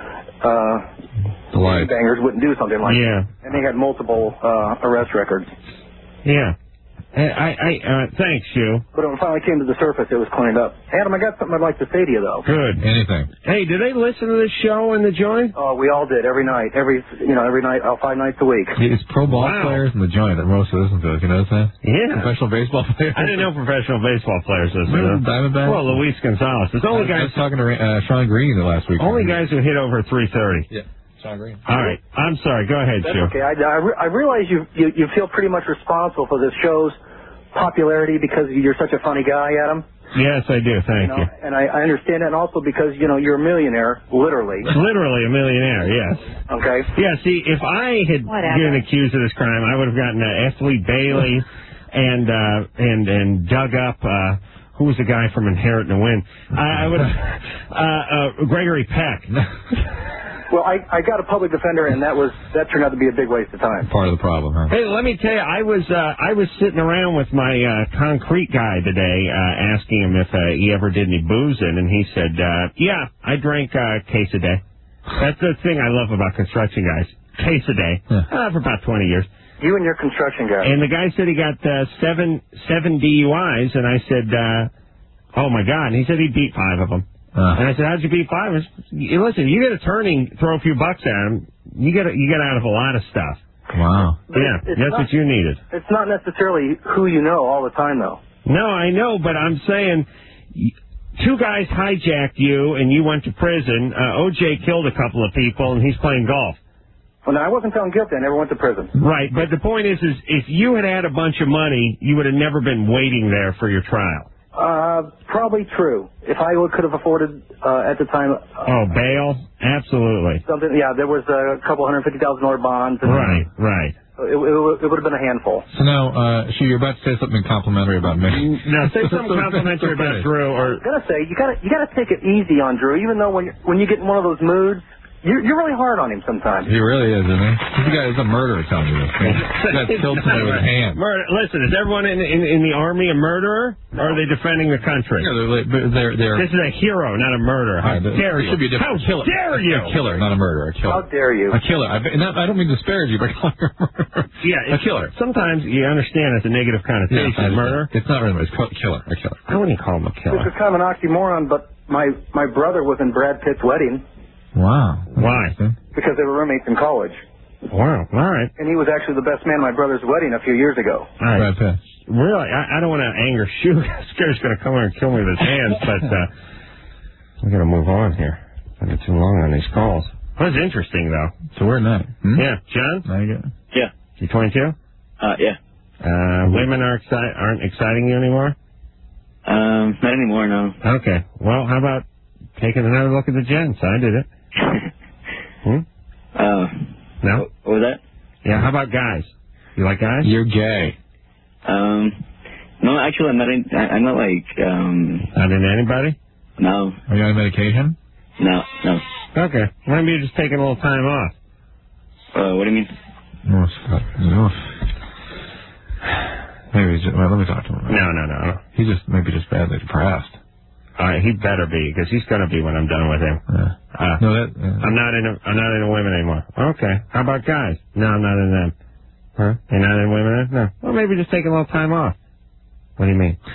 Speaker 7: bangers wouldn't do something like that. And they had multiple arrest records.
Speaker 1: Yeah. Thanks, Hugh.
Speaker 7: But when it finally came to the surface, it was cleaned up. Adam, I got something I'd like to say to you, though.
Speaker 1: Good.
Speaker 2: Anything.
Speaker 1: Hey, do they listen to this show in the joint?
Speaker 7: Oh, we all did every night, every night, 5 nights a week.
Speaker 2: It's pro ball players in the joint that most listen to us. You notice that?
Speaker 1: Yeah.
Speaker 2: Professional baseball players.
Speaker 1: I didn't know professional baseball players listen to us.
Speaker 2: Diamondbacks.
Speaker 1: Well, Luis Gonzalez. It's only guys.
Speaker 2: I was talking to Sean Green the last week.
Speaker 1: Only guys who hit over 330.
Speaker 2: Yeah. Sean Green.
Speaker 1: All right. I'm sorry. Go ahead,
Speaker 7: That's
Speaker 1: Hugh.
Speaker 7: okay. I realize you feel pretty much responsible for this show's popularity because you're such a funny guy, Adam.
Speaker 1: Yes, I do. Thank you.
Speaker 7: And I understand that, and also because you're a millionaire, literally.
Speaker 1: Literally a millionaire. Yes.
Speaker 7: Okay.
Speaker 1: Yeah. See, if I had been accused of this crime, I would have gotten F. Lee Bailey and dug up. Who was the guy from Inherit the Wind? I would have Gregory Peck.
Speaker 7: Well, I got a public defender, and that turned out to be a big waste of time.
Speaker 2: Part of the problem, huh?
Speaker 1: Hey, let me tell you, I was sitting around with my concrete guy today, asking him if he ever did any boozing, and he said, "Yeah, I drank a case a day." That's the thing I love about construction guys. Case a day for about 20 years.
Speaker 7: You and your construction guy.
Speaker 1: And the guy said he got seven DUIs, and I said, "Oh my God!" And he said he beat 5 of them. And I said, "How'd you beat 5?" Listen, you get a turning, throw a few bucks at him, you get out of a lot of stuff.
Speaker 2: Wow.
Speaker 1: That's what you needed.
Speaker 7: It's not necessarily who you know all the time, though.
Speaker 1: No, I know, but I'm saying 2 guys hijacked you, and you went to prison. O.J. killed a couple of people, and he's playing golf.
Speaker 7: Well, no, I wasn't found guilty. I never went to prison.
Speaker 1: Right, but the point is if you had a bunch of money, you would have never been waiting there for your trial.
Speaker 7: Probably true. If I could have afforded at the time.
Speaker 1: Bail? Absolutely.
Speaker 7: Something. Yeah, there was a couple $150,000 bonds. And
Speaker 1: right.
Speaker 7: It would have been a handful.
Speaker 2: So now, you're about to say something complimentary about me.
Speaker 1: No, say something complimentary about Drew. Or
Speaker 7: I was gonna say you gotta take it easy on Drew. Even though when you get in one of those moods. You're really hard on him sometimes.
Speaker 2: He really is, isn't he? This guy is a murderer, telling you this. That killed somebody with a hand.
Speaker 1: Listen, is everyone in the Army a murderer? Or are they defending the country?
Speaker 2: Yeah, they're
Speaker 1: This is a hero, not a murderer. How dare you?
Speaker 2: Should be a different
Speaker 1: How dare you?
Speaker 2: A killer, not a murderer. A killer.
Speaker 7: How dare you?
Speaker 2: A killer. I don't mean to disparage you by calling you a murderer.
Speaker 1: Yeah,
Speaker 2: a killer.
Speaker 1: Sometimes you understand it's a negative connotation. Murder.
Speaker 2: It's not really. It's called killer. A killer.
Speaker 1: I wouldn't call him a killer.
Speaker 7: This is kind of an oxymoron, but my brother was in Brad Pitt's wedding.
Speaker 2: Wow.
Speaker 1: Why?
Speaker 7: Because they were roommates in college.
Speaker 1: Wow. All right.
Speaker 7: And he was actually the best man at my brother's wedding a few years ago.
Speaker 1: All right. Really? I don't want to anger Shu. Scare's going to come here and kill me with his hands, but we're going to move on here. I've been too long on these calls. That was interesting, though.
Speaker 2: So we're not.
Speaker 1: Yeah. John?
Speaker 4: Yeah.
Speaker 1: You 22?
Speaker 4: Yeah.
Speaker 1: Women aren't exciting you anymore?
Speaker 4: Not anymore, no.
Speaker 1: Okay. Well, how about taking another look at the gents? I did it. No?
Speaker 4: What was that?
Speaker 1: Yeah, how about guys? You like guys?
Speaker 2: You're gay.
Speaker 4: No, actually, I'm not like,
Speaker 1: Not into anybody?
Speaker 10: No.
Speaker 2: Are you on medication?
Speaker 10: No.
Speaker 1: Okay. Maybe you're just taking a little time off.
Speaker 10: What do you mean?
Speaker 2: No. Maybe let me talk to him.
Speaker 1: No.
Speaker 2: He's maybe just badly depressed.
Speaker 1: He better be, because he's going to be when I'm done with him. I'm not into women anymore. Okay. How about guys? No, I'm not into them. Huh? You're not into women? No. Well, maybe just taking a little time off. What do you mean?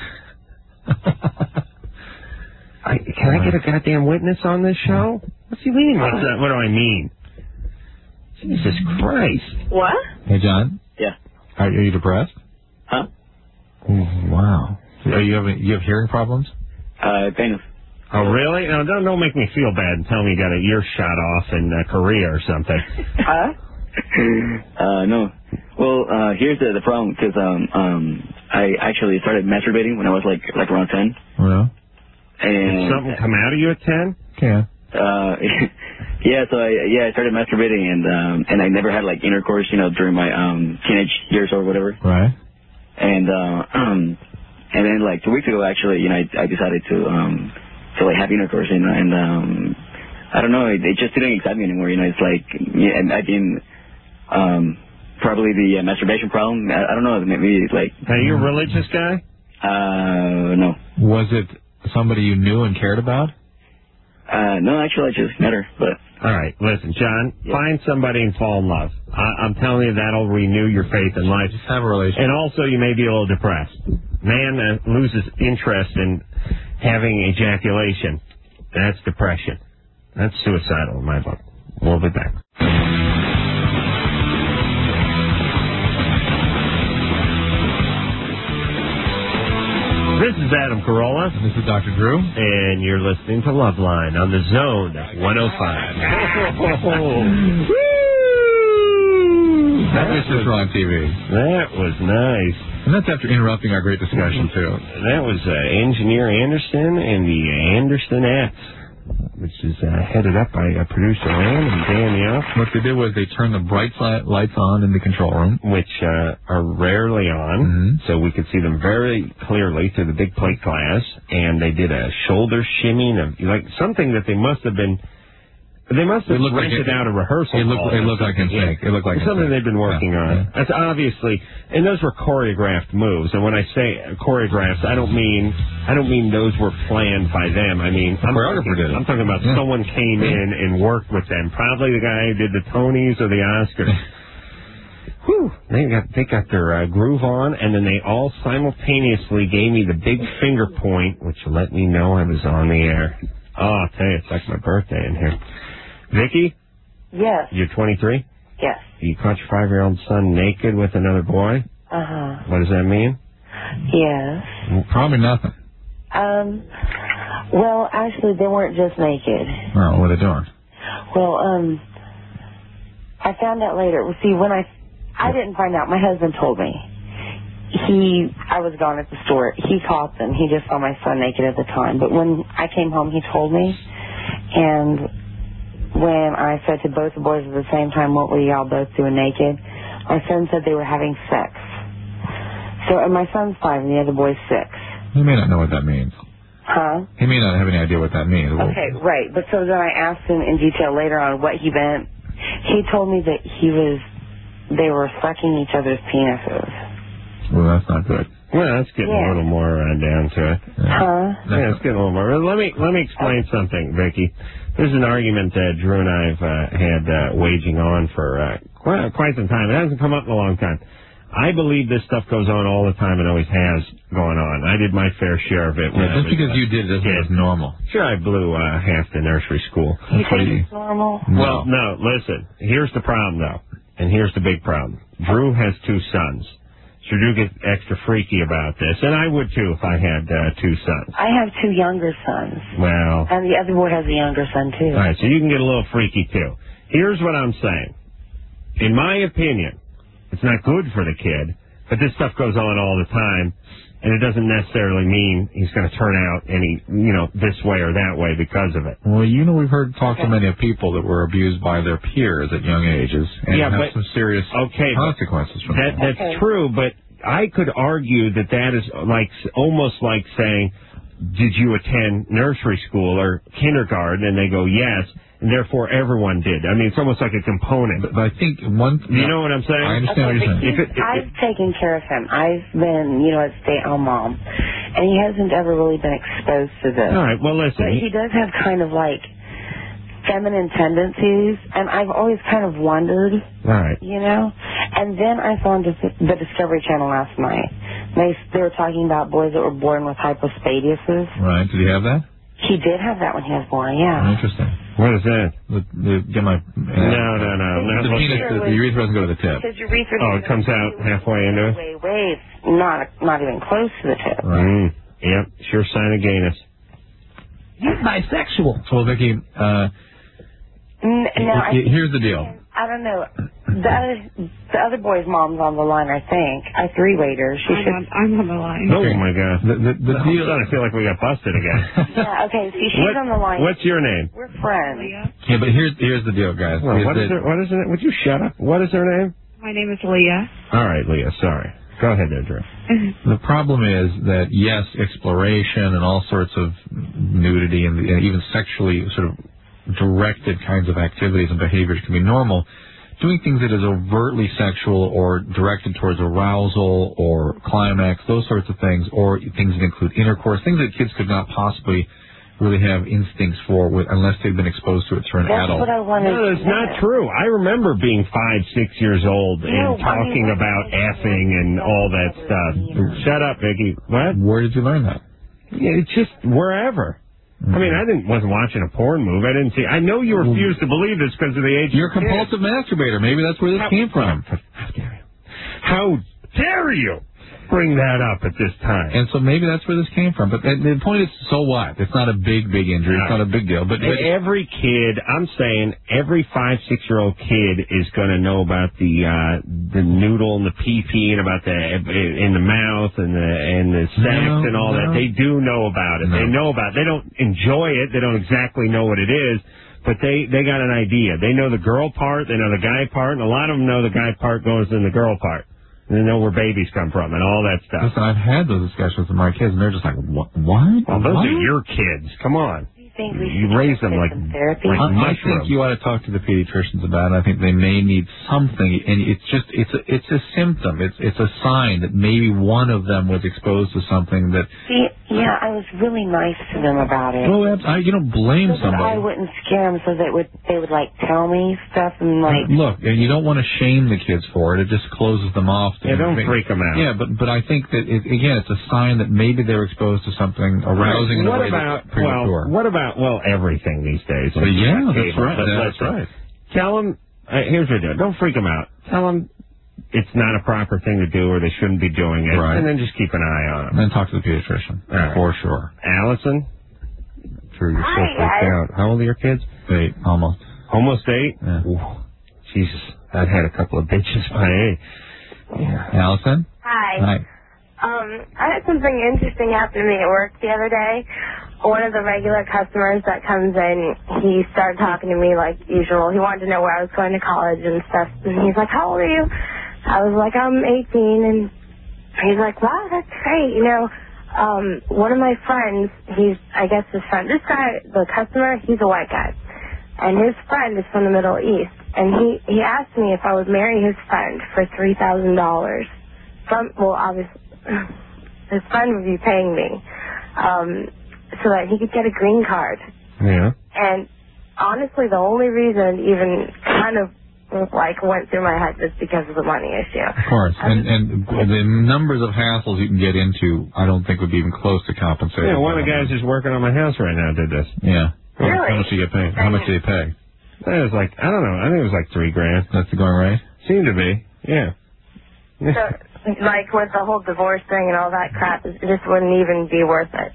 Speaker 1: Can I get a goddamn witness on this show? What's he mean? What do I mean? Jesus Christ.
Speaker 6: What?
Speaker 2: Hey, John?
Speaker 10: Yeah.
Speaker 2: Are you depressed?
Speaker 10: Huh?
Speaker 2: Wow. You have hearing problems?
Speaker 10: Kind of.
Speaker 1: Oh, really? No, don't make me feel bad and tell me you got a ear shot off in Korea or something.
Speaker 6: Huh?
Speaker 10: No. Well, here's the problem, because I actually started masturbating when I was like around 10.
Speaker 2: Well.
Speaker 10: And
Speaker 1: did something come out of you at 10?
Speaker 2: Yeah.
Speaker 10: Yeah, so I started masturbating, and I never had like intercourse, during my teenage years or whatever.
Speaker 2: Right.
Speaker 10: And then like 2 weeks ago, actually, I decided to like have intercourse, and I don't know, it just didn't excite me anymore. It's like, I think probably the masturbation problem. I don't know, maybe like.
Speaker 1: Are you a religious guy?
Speaker 10: No.
Speaker 2: Was it somebody you knew and cared about?
Speaker 10: No, actually, I just met her, but.
Speaker 1: All right, listen, John, find somebody and fall in love. I'm telling you, that'll renew your faith in life.
Speaker 2: Just have a relationship.
Speaker 1: And also, you may be a little depressed. Man loses interest in having ejaculation. That's depression. That's suicidal in my book. We'll be back. This is Adam Carolla.
Speaker 2: And this is Dr. Drew.
Speaker 1: And you're listening to Loveline on the Zone 105.
Speaker 2: That was just on TV.
Speaker 1: That was nice.
Speaker 2: And that's after interrupting our great discussion, too.
Speaker 1: That was Engineer Anderson and the Andersonettes, which is headed up by producer Ann and Danielle.
Speaker 2: What they did was they turned the bright lights on in the control room,
Speaker 1: which are rarely on, so we could see them very clearly through the big plate glass. And they did a shoulder shimming of like something that they must have rented out a rehearsal.
Speaker 2: It looked like NSYNC. It looked like
Speaker 1: something they've been working on. Yeah. That's obviously, and those were choreographed moves. And when I say choreographed, I don't mean those were planned by them. I mean, I'm talking about someone came in and worked with them. Probably the guy who did the Tonys or the Oscars. Whew, they got their groove on, and then they all simultaneously gave me the big finger point, which let me know I was on the air. Oh, I'll tell you, it's like my birthday in here. Vicky?
Speaker 11: Yes.
Speaker 1: You're 23?
Speaker 11: Yes.
Speaker 1: You caught your 5-year-old son naked with another boy?
Speaker 11: Uh-huh.
Speaker 1: What does that mean?
Speaker 11: Yes.
Speaker 2: Well, probably nothing.
Speaker 11: Well, actually, they weren't just naked.
Speaker 2: Oh, what are they doing?
Speaker 11: Well, I found out later. See, when I didn't find out. My husband told me. I was gone at the store. He caught them. He just saw my son naked at the time. But when I came home, he told me. And when I said to both the boys at the same time, what were y'all both doing naked? My son said they were having sex. So, and my son's 5 and the other boy's 6.
Speaker 2: He may not know what that means.
Speaker 11: Huh?
Speaker 2: He may not have any idea what that means.
Speaker 11: Okay, right. But so then I asked him in detail later on what he meant. He told me that they were sucking each other's penises.
Speaker 2: Well, that's not good.
Speaker 1: Well, that's getting a little more down to it.
Speaker 11: Huh?
Speaker 1: Yeah, it's getting a little more. Let me explain something, Vicky. There's an argument that Drew and I have had waging on for quite some time. It hasn't come up in a long time. I believe this stuff goes on all the time and always has gone on. I did my fair share of it.
Speaker 2: Just because you did it doesn't mean it's normal.
Speaker 1: Sure, I blew half the nursery school.
Speaker 11: You think it's normal?
Speaker 1: Well, no, listen. Here's the problem, though, and here's the big problem. Drew has 2 sons. So Drew gets extra freaky about this, and I would, too, if I had 2 sons.
Speaker 11: I have 2 younger sons.
Speaker 1: Well.
Speaker 11: And the other boy has a younger son, too.
Speaker 1: All right, so you can get a little freaky, too. Here's what I'm saying. In my opinion, it's not good for the kid, but this stuff goes on all the time, and it doesn't necessarily mean he's going to turn out this way or that way because of it.
Speaker 2: Well, we've heard talk to many of people that were abused by their peers at young ages and have some serious consequences from that.
Speaker 1: That's true, but I could argue that is almost like saying, did you attend nursery school or kindergarten? And they go, yes. And therefore, everyone did. I mean, it's almost like a component.
Speaker 2: But I think one...
Speaker 1: You know what I'm saying?
Speaker 2: I understand what you're saying.
Speaker 11: I've taken care of him. I've been, a stay-at-home mom. And he hasn't ever really been exposed to this.
Speaker 1: All right, well, listen.
Speaker 11: But he does have kind of, feminine tendencies. And I've always kind of wondered,
Speaker 1: all right.
Speaker 11: And then I saw on the Discovery Channel last night. They were talking about boys that were born with hypospadiasis.
Speaker 2: Right. Did he have that?
Speaker 11: He did have that when he was born, yeah.
Speaker 2: Interesting.
Speaker 1: What is that?
Speaker 2: No.
Speaker 1: The
Speaker 2: urethra doesn't go to the tip.
Speaker 11: Because urethra
Speaker 1: it comes out halfway into it?
Speaker 11: Way, not even close to the tip.
Speaker 1: Right. Yep, sure sign of gayness.
Speaker 8: He's bisexual.
Speaker 2: Well, Vicki, here's the deal.
Speaker 11: I don't know. The other boy's mom's on the line, I think. I three-wayed her.
Speaker 12: I'm on the line.
Speaker 1: Oh, my God. The deal, I feel like we got busted again.
Speaker 11: Yeah, okay, see, she's on the line.
Speaker 1: What's your name?
Speaker 11: We're friends.
Speaker 2: Yeah, but here's the deal, guys.
Speaker 1: Well, what is it? Would you shut up? What is her name?
Speaker 12: My name is Leah.
Speaker 1: All right, Leah, sorry. Go ahead there, Drew.
Speaker 2: The problem is that, yes, exploration and all sorts of nudity and even sexually sort of directed kinds of activities and behaviors can be normal. Doing things that is overtly sexual or directed towards arousal or climax, those sorts of things, or things that include intercourse, things that kids could not possibly really have instincts for unless they've been exposed to it through an adult.
Speaker 11: What I wanted
Speaker 1: no, that's not true. I remember being 5, 6 years old and talking about effing and all that stuff. Shut up, Vicky. What?
Speaker 2: Where did you learn that?
Speaker 1: Yeah, it's just wherever. I mean, I wasn't watching a porn movie. I didn't see. I know you refuse to believe this because of the age.
Speaker 2: You're a compulsive masturbator. Maybe that's where this came from.
Speaker 1: How dare you bring that up at this time?
Speaker 2: And so maybe that's where this came from. But the point is, so what? It's not a big injury. It's not a big deal. But
Speaker 1: every kid, I'm saying, every 5, 6-year-old kid is going to know about the noodle and the pee-pee and about the in the mouth and the sex and all that. They do know about it. They know about it. They don't enjoy it. They don't exactly know what it is. But they got an idea. They know the girl part. They know the guy part. And a lot of them know the guy part goes in the girl part. And they know where babies come from and all that stuff.
Speaker 2: Listen, I've had those discussions with my kids, and they're just like, what?
Speaker 1: Well, those are your kids. Come on. You raise them like mushrooms.
Speaker 2: I think you ought to talk to the pediatricians about it. I think they may need something, and it's a symptom. It's a sign that maybe one of them was exposed to something that.
Speaker 11: Yeah, I was really nice to them about it.
Speaker 2: Well, you don't blame somebody.
Speaker 11: I wouldn't scare them, so they would tell me stuff and
Speaker 2: Look, and you don't want to shame the kids for it. It just closes them off.
Speaker 1: Yeah, don't freak them out.
Speaker 2: Yeah, but I think that again, it's a sign that maybe they're exposed to something arousing in a way that's premature.
Speaker 1: What about everything these days?
Speaker 2: Well, yeah, that's right. That's right.
Speaker 1: Tell them. Here's what I do. Don't freak them out. Tell them it's not a proper thing to do, or they shouldn't be doing it, and then just keep an eye on them.
Speaker 2: And then talk to the pediatrician for sure.
Speaker 1: Allison, Drew, you're so freaked out. How old are your kids?
Speaker 2: 8, almost.
Speaker 1: Almost 8.
Speaker 2: Yeah.
Speaker 1: Ooh, Jesus, I've had a couple of bitches by 8.
Speaker 2: Yeah. Allison.
Speaker 3: Hi. I had something interesting happen to me at work the other day. One of the regular customers that comes in, he started talking to me like usual. He wanted to know where I was going to college and stuff. And he's like, how old are you? I was like, I'm 18. And he's like, wow, that's great. One of my friends, I guess his friend, this guy, the customer, he's a white guy. And his friend is from the Middle East. And he asked me if I would marry his friend for $3,000. Obviously, his friend would be paying me. So that he could get a green card.
Speaker 1: Yeah.
Speaker 3: And honestly, the only reason even kind of went through my head was because of the money issue.
Speaker 2: Of course. And the numbers of hassles you can get into, I don't think would be even close to compensating.
Speaker 1: Yeah, one of the guys who's working on my house right now did this.
Speaker 2: Yeah.
Speaker 3: Really?
Speaker 2: How much did you get paid? How much did they pay?
Speaker 1: It was I don't know. I think it was like $3,000.
Speaker 2: That's the going rate?
Speaker 1: Seemed to be. Yeah.
Speaker 3: So, with the whole divorce thing and all that crap, it just wouldn't even be worth it.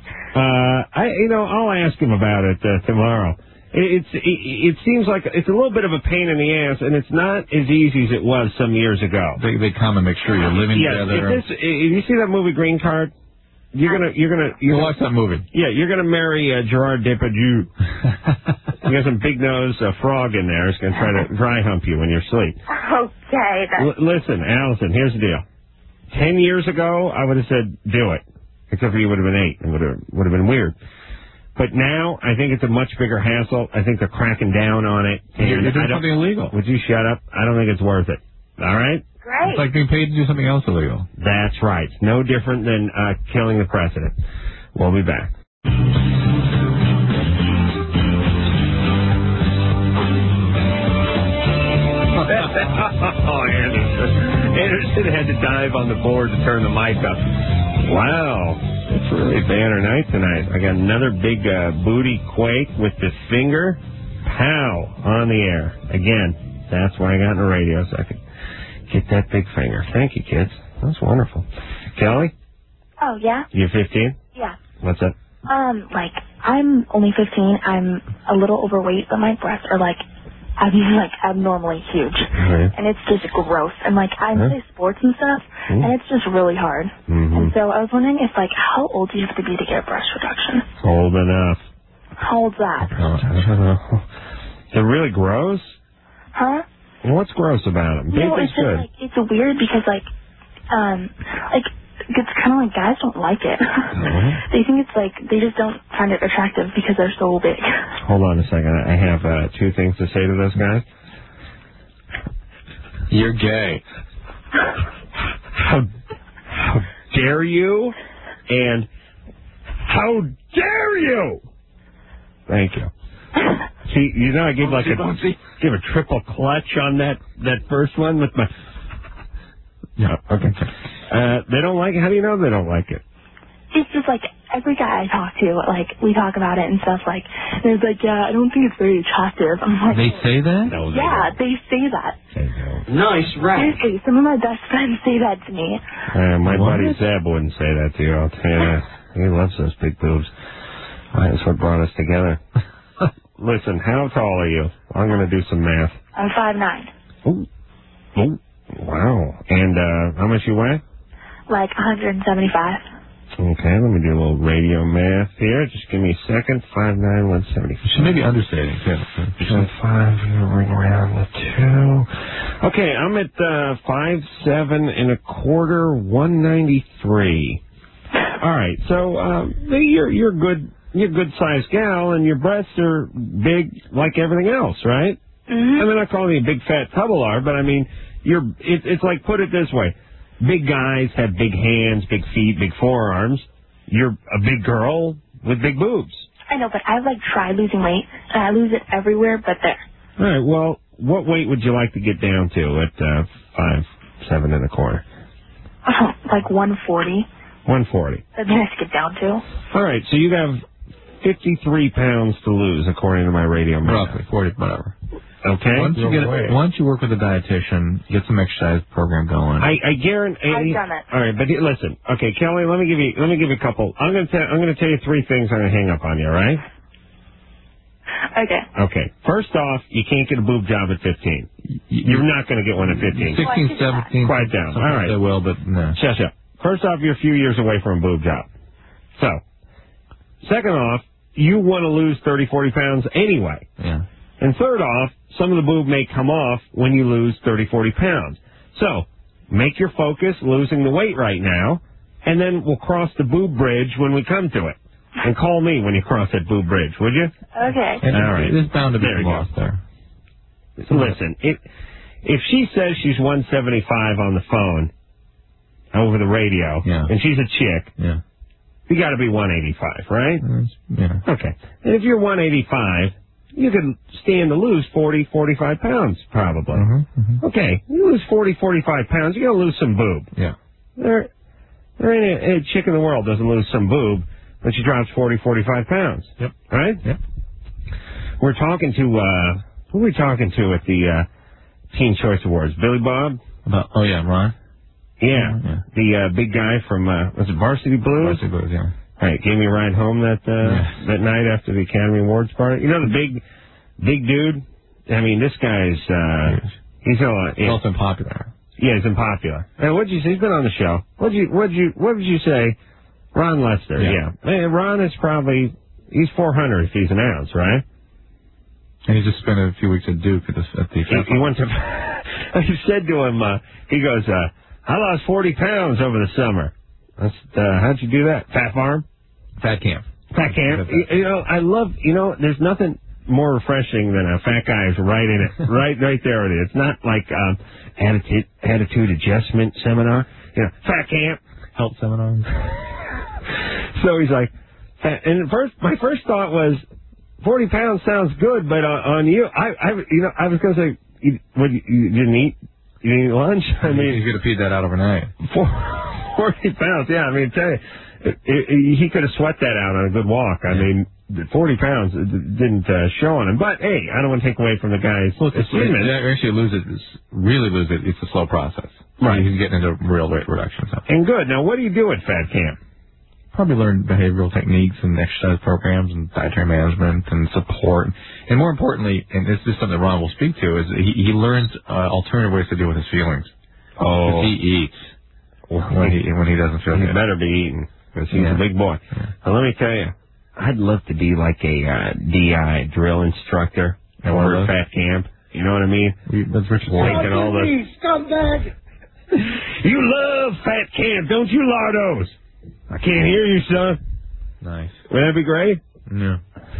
Speaker 1: I'll ask him about it tomorrow. It seems like it's a little bit of a pain in the ass, and it's not as easy as it was some years ago.
Speaker 2: They come and make sure you're living together.
Speaker 1: If you see that movie Green Card? You're gonna
Speaker 2: watch that movie.
Speaker 1: Yeah, you're gonna marry Gerard Depardieu. He has some big nose frog in there. He's gonna try to dry hump you when you're asleep.
Speaker 3: Okay.
Speaker 1: Listen, Allison, here's the deal. 10 years ago, I would have said do it. Except for you would have been 8. It would have been weird. But now, I think it's a much bigger hassle. I think they're cracking down on it.
Speaker 2: You're doing something illegal.
Speaker 1: Would you shut up? I don't think it's worth it. All right?
Speaker 11: Great.
Speaker 2: It's like being paid to do something else illegal.
Speaker 1: That's right. It's no different than killing the president. We'll be back. Oh, Anderson had to dive on the board to turn the mic up. Wow. It's really a banner night tonight. I got another big booty quake with the finger. Pow! On the air. Again, that's why I got in the radio, so I could get that big finger. Thank you, kids. That's wonderful. Kelly?
Speaker 5: Oh, yeah?
Speaker 1: You're 15?
Speaker 5: Yeah.
Speaker 1: What's up?
Speaker 5: Like, I'm only 15. I'm a little overweight, but my breasts are, like, abnormally huge.
Speaker 1: Right.
Speaker 5: And it's just gross. And, like, I play sports and stuff, and it's just really hard. And so I was wondering if, like, how old do you have to be to get a breast reduction?
Speaker 1: Old enough.
Speaker 5: How old's that?
Speaker 1: I don't know. Is it really gross?
Speaker 5: Huh?
Speaker 1: What's gross about it?
Speaker 5: No, it's just,
Speaker 1: good.
Speaker 5: like, it's weird because, like, it's kind of like guys don't like it. They think it's like, they just don't find it attractive because they're so big.
Speaker 1: Hold on a second. I have 2 things to say to those guys.
Speaker 2: You're gay.
Speaker 1: How dare you? And how dare you? Thank you. See, you know, I gave give a triple clutch on that first one with my... Yeah, okay. They don't like it? How do you know they don't like it?
Speaker 5: It's just like, every guy I talk to, like, we talk about it and stuff, like, there's like, yeah, I don't think it's very attractive. I'm like,
Speaker 2: they say that?
Speaker 5: No, yeah, they say that.
Speaker 1: Nice, right?
Speaker 5: Seriously, some of my best friends say that to me.
Speaker 1: My buddy Zeb wouldn't say that to you. I'll tell you that. He loves those big boobs. That's what brought us together. Listen, how tall are you? I'm going to do some math.
Speaker 5: I'm 5'9".
Speaker 1: Ooh. Wow. And how much you weigh?
Speaker 5: Like 175.
Speaker 1: Okay, let me do a little radio math here. Just give me a second. 5'9", 175.
Speaker 2: She may be understating, too.
Speaker 1: So 5, ring around the 2. Okay, I'm at 5'7" and a quarter, 193. All right, so you're good. You're a good-sized gal, and your breasts are big like everything else, right?
Speaker 5: Mm-hmm.
Speaker 1: I mean, I'm not calling you a big fat tubular, but I mean, it's like, put it this way. Big guys have big hands, big feet, big forearms. You're a big girl with big boobs.
Speaker 5: I know, but I've, like, tried losing weight, and I lose it everywhere but there.
Speaker 1: All right, well, what weight would you like to get down to at 5'7" and a quarter?
Speaker 5: Like 140.
Speaker 1: 140.
Speaker 5: That'd be nice to get down to.
Speaker 1: All right, so you have 53 pounds to lose, according to my radio math.
Speaker 2: Roughly, 40, whatever.
Speaker 1: Okay.
Speaker 2: Once you work with a dietitian, get some exercise program going.
Speaker 1: I guarantee.
Speaker 5: I've done it.
Speaker 1: All right, but listen. Okay, Kelly, let me give you a couple. I'm going to tell you 3 things. I'm going to hang up on you. All right?
Speaker 5: Okay.
Speaker 1: Okay. First off, you can't get a boob job at 15. You're not going to get one at 15.
Speaker 2: 16, 17.
Speaker 1: Quiet down. All right.
Speaker 2: They will, but no.
Speaker 1: Shush up. First off, you're a few years away from a boob job. So, second off, you want to lose 30, 40 pounds anyway.
Speaker 2: Yeah.
Speaker 1: And third off, some of the boob may come off when you lose 30, 40 pounds. So, make your focus losing the weight right now, and then we'll cross the boob bridge when we come to it. And call me when you cross that boob bridge, would you?
Speaker 5: Okay.
Speaker 1: All right.
Speaker 2: There's bound to be a loss there.
Speaker 1: Listen, if she says she's 175 on the phone over the radio, and she's a chick, you got to be 185, right?
Speaker 2: Yeah.
Speaker 1: Okay. And if you're 185, you could stand to lose 40, 45 pounds, probably. Okay. You lose 40, 45 pounds, you're going to lose some boob.
Speaker 2: Yeah.
Speaker 1: There ain't a chick in the world doesn't lose some boob when she drops 40, 45 pounds.
Speaker 2: Yep.
Speaker 1: Right?
Speaker 2: Yep.
Speaker 1: We're talking to, who are we talking to at the Teen Choice Awards? Billy Bob?
Speaker 2: Ron?
Speaker 1: Yeah. The big guy from, was it Varsity Blues?
Speaker 2: Varsity Blues, yeah.
Speaker 1: Right, gave me a ride home that night after the Academy Awards party. You know the big dude? I mean, this guy's, he's
Speaker 2: also unpopular.
Speaker 1: Yeah, he's unpopular. And what'd you say? He's been on the show. What did you say? Ron Lester, yeah. Hey, Ron is he's 400 if he's an ounce, right?
Speaker 2: And he just spent a few weeks at Duke at the
Speaker 1: He went to, I said to him, he goes, I lost 40 pounds over the summer. That's, how'd you do that? Fat Farm?
Speaker 2: Fat Camp.
Speaker 1: Fat Camp. I love, there's nothing more refreshing than a fat guy who's right in it, right there with you. It's not like attitude adjustment seminar. Fat Camp.
Speaker 2: Health seminar.
Speaker 1: So he's like, and my first thought was, 40 pounds sounds good, but on you, I was going to say, you didn't eat? You didn't eat lunch? I mean,
Speaker 2: you could have peed that out overnight.
Speaker 1: 40 pounds, yeah. I mean, tell you, he could have sweat that out on a good walk. I mean, 40 pounds didn't show on him. But, hey, I don't want to take away from the guy's achievement.
Speaker 2: Actually, really lose it. It's a slow process.
Speaker 1: Right.
Speaker 2: He's getting into real weight reduction. So.
Speaker 1: And good. Now, what do you do at Fat Camp?
Speaker 2: Probably learn behavioral techniques and exercise programs and dietary management and support. And more importantly, and this is something Ron will speak to, is he learns alternative ways to deal with his feelings.
Speaker 1: Oh.
Speaker 2: He eats when he doesn't feel good.
Speaker 1: He better be eating, because he's a big boy. Yeah. Now, let me tell you, I'd love to be like a DI drill instructor over at Fat Camp. You know what I mean?
Speaker 2: That's Richard.
Speaker 1: All the scumbag. You love Fat Camp, don't you, Lardos? I can't hear you, son.
Speaker 2: Nice.
Speaker 1: Would that be great?
Speaker 2: Yeah.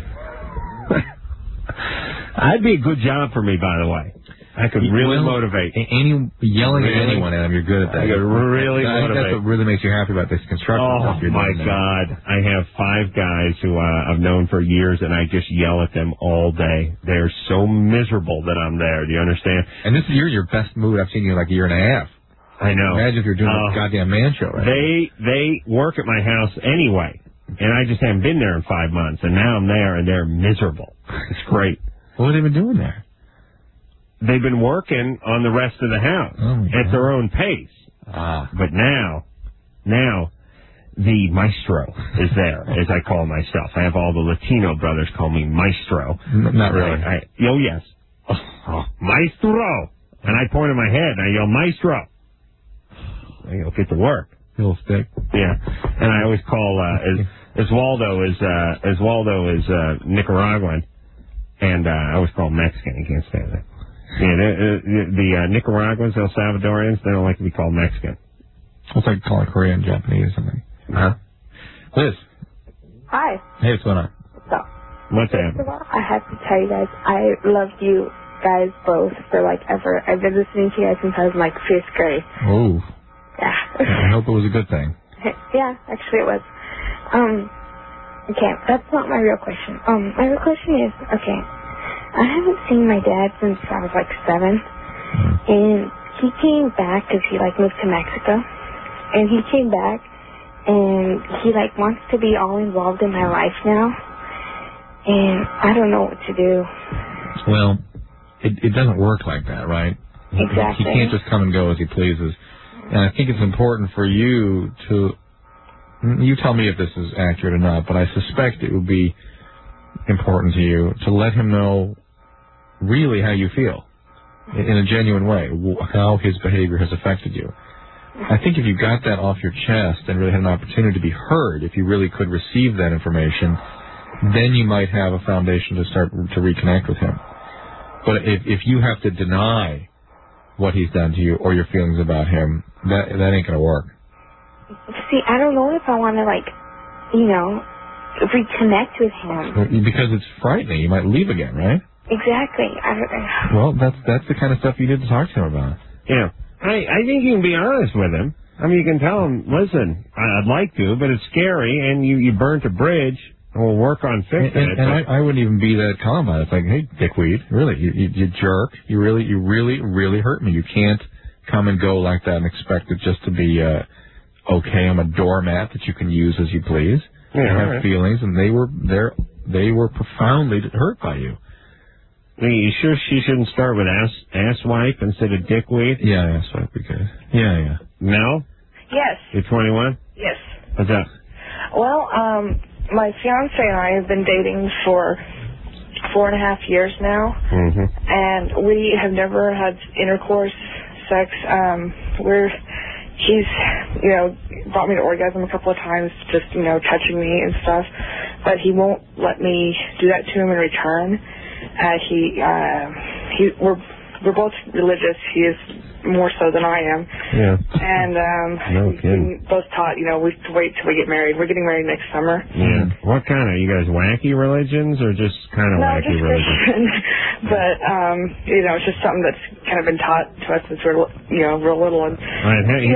Speaker 1: That'd be a good job for me, by the way. I could really motivate.
Speaker 2: Yelling at anyone, Adam, you're good at that.
Speaker 1: I could really motivate.
Speaker 2: That's what really makes you happy about this construction stuff you're doing.
Speaker 1: Oh, my God. I have 5 guys who I've known for years, and I just yell at them all day. They're so miserable that I'm there. Do you understand?
Speaker 2: And this is your best mood. I've seen you in like a year and a half.
Speaker 1: I know.
Speaker 2: Imagine if you're doing a goddamn man show, right?
Speaker 1: They work at my house anyway, and I just haven't been there in 5 months, and now I'm there, and they're miserable. It's great.
Speaker 2: What have they been doing there?
Speaker 1: They've been working on the rest of the house at their own pace. But now, the maestro is there, as I call myself. I have all the Latino brothers call me maestro.
Speaker 2: Not really.
Speaker 1: Oh, yes. Oh, maestro. And I point at my head, and I yell, maestro. I go, get to work.
Speaker 2: Little stick.
Speaker 1: Yeah. And I always call, Oswaldo is Nicaraguan, and I always call him Mexican. He can't stand it. Yeah, the Nicaraguans, El Salvadorians, they don't like to be called Mexican.
Speaker 2: It's like calling Korean, Japanese, or something. Huh? Liz.
Speaker 13: Hi.
Speaker 2: Hey, what's going on?
Speaker 13: What's up?
Speaker 1: What's happening?
Speaker 13: First of all, I have to tell you guys, I loved you guys both for like ever. I've been listening to you guys since I was in like 5th grade.
Speaker 2: Oh.
Speaker 13: Yeah.
Speaker 2: I hope it was a good thing.
Speaker 13: Yeah, actually it was. Okay, that's not my real question. My real question is, okay, I haven't seen my dad since I was like 7, and he came back because he like moved to Mexico, and he came back, and he like wants to be all involved in my life now, and I don't know what to do.
Speaker 2: Well, it doesn't work like that, right?
Speaker 13: Exactly.
Speaker 2: He can't just come and go as he pleases. And I think it's important for you to, you tell me if this is accurate or not, but I suspect it would be important to you to let him know really how you feel in a genuine way, how his behavior has affected you. I think if you got that off your chest and really had an opportunity to be heard, if you really could receive that information, then you might have a foundation to start to reconnect with him. But if you have to deny what he's done to you or your feelings about him, that ain't going to work.
Speaker 13: See, I don't know if I want to, like, reconnect with him.
Speaker 2: Because it's frightening. You might leave again, right?
Speaker 13: Exactly.
Speaker 2: Well, that's the kind of stuff you need to talk to him about.
Speaker 1: Yeah. I think you can be honest with him. I mean, you can tell him, listen, I'd like to, but it's scary, and you burnt a bridge, and we'll work on fixing it.
Speaker 2: And I wouldn't even be that calm about it. It's like, hey, dickweed, really, you jerk. You really hurt me. You can't come and go like that and expect it just to be okay. I'm a doormat that you can use as you please.
Speaker 1: Yeah,
Speaker 2: I have feelings, and they were profoundly hurt by you.
Speaker 1: Are you sure she shouldn't start with asswipe instead of dickweed?
Speaker 2: Yeah, asswipe would be good. Yeah.
Speaker 1: Mel?
Speaker 14: Yes.
Speaker 1: You're 21?
Speaker 14: Yes.
Speaker 1: What's up?
Speaker 14: Well, my fiance and I have been dating for 4.5 years now, and we have never had intercourse, sex. He's, brought me to orgasm a couple of times, just, touching me and stuff, but he won't let me do that to him in return. We're both religious. He is more so than I am.
Speaker 1: Yeah.
Speaker 14: And
Speaker 1: No kidding.
Speaker 14: we both taught, we have to wait till we get married. We're getting married next summer.
Speaker 1: Yeah. What kind of, you guys wacky religions or just kind of wacky
Speaker 14: just
Speaker 1: religions?
Speaker 14: Christian. But, it's just something that's kind of been taught to us since we're, real little. And,
Speaker 1: Right. Hey,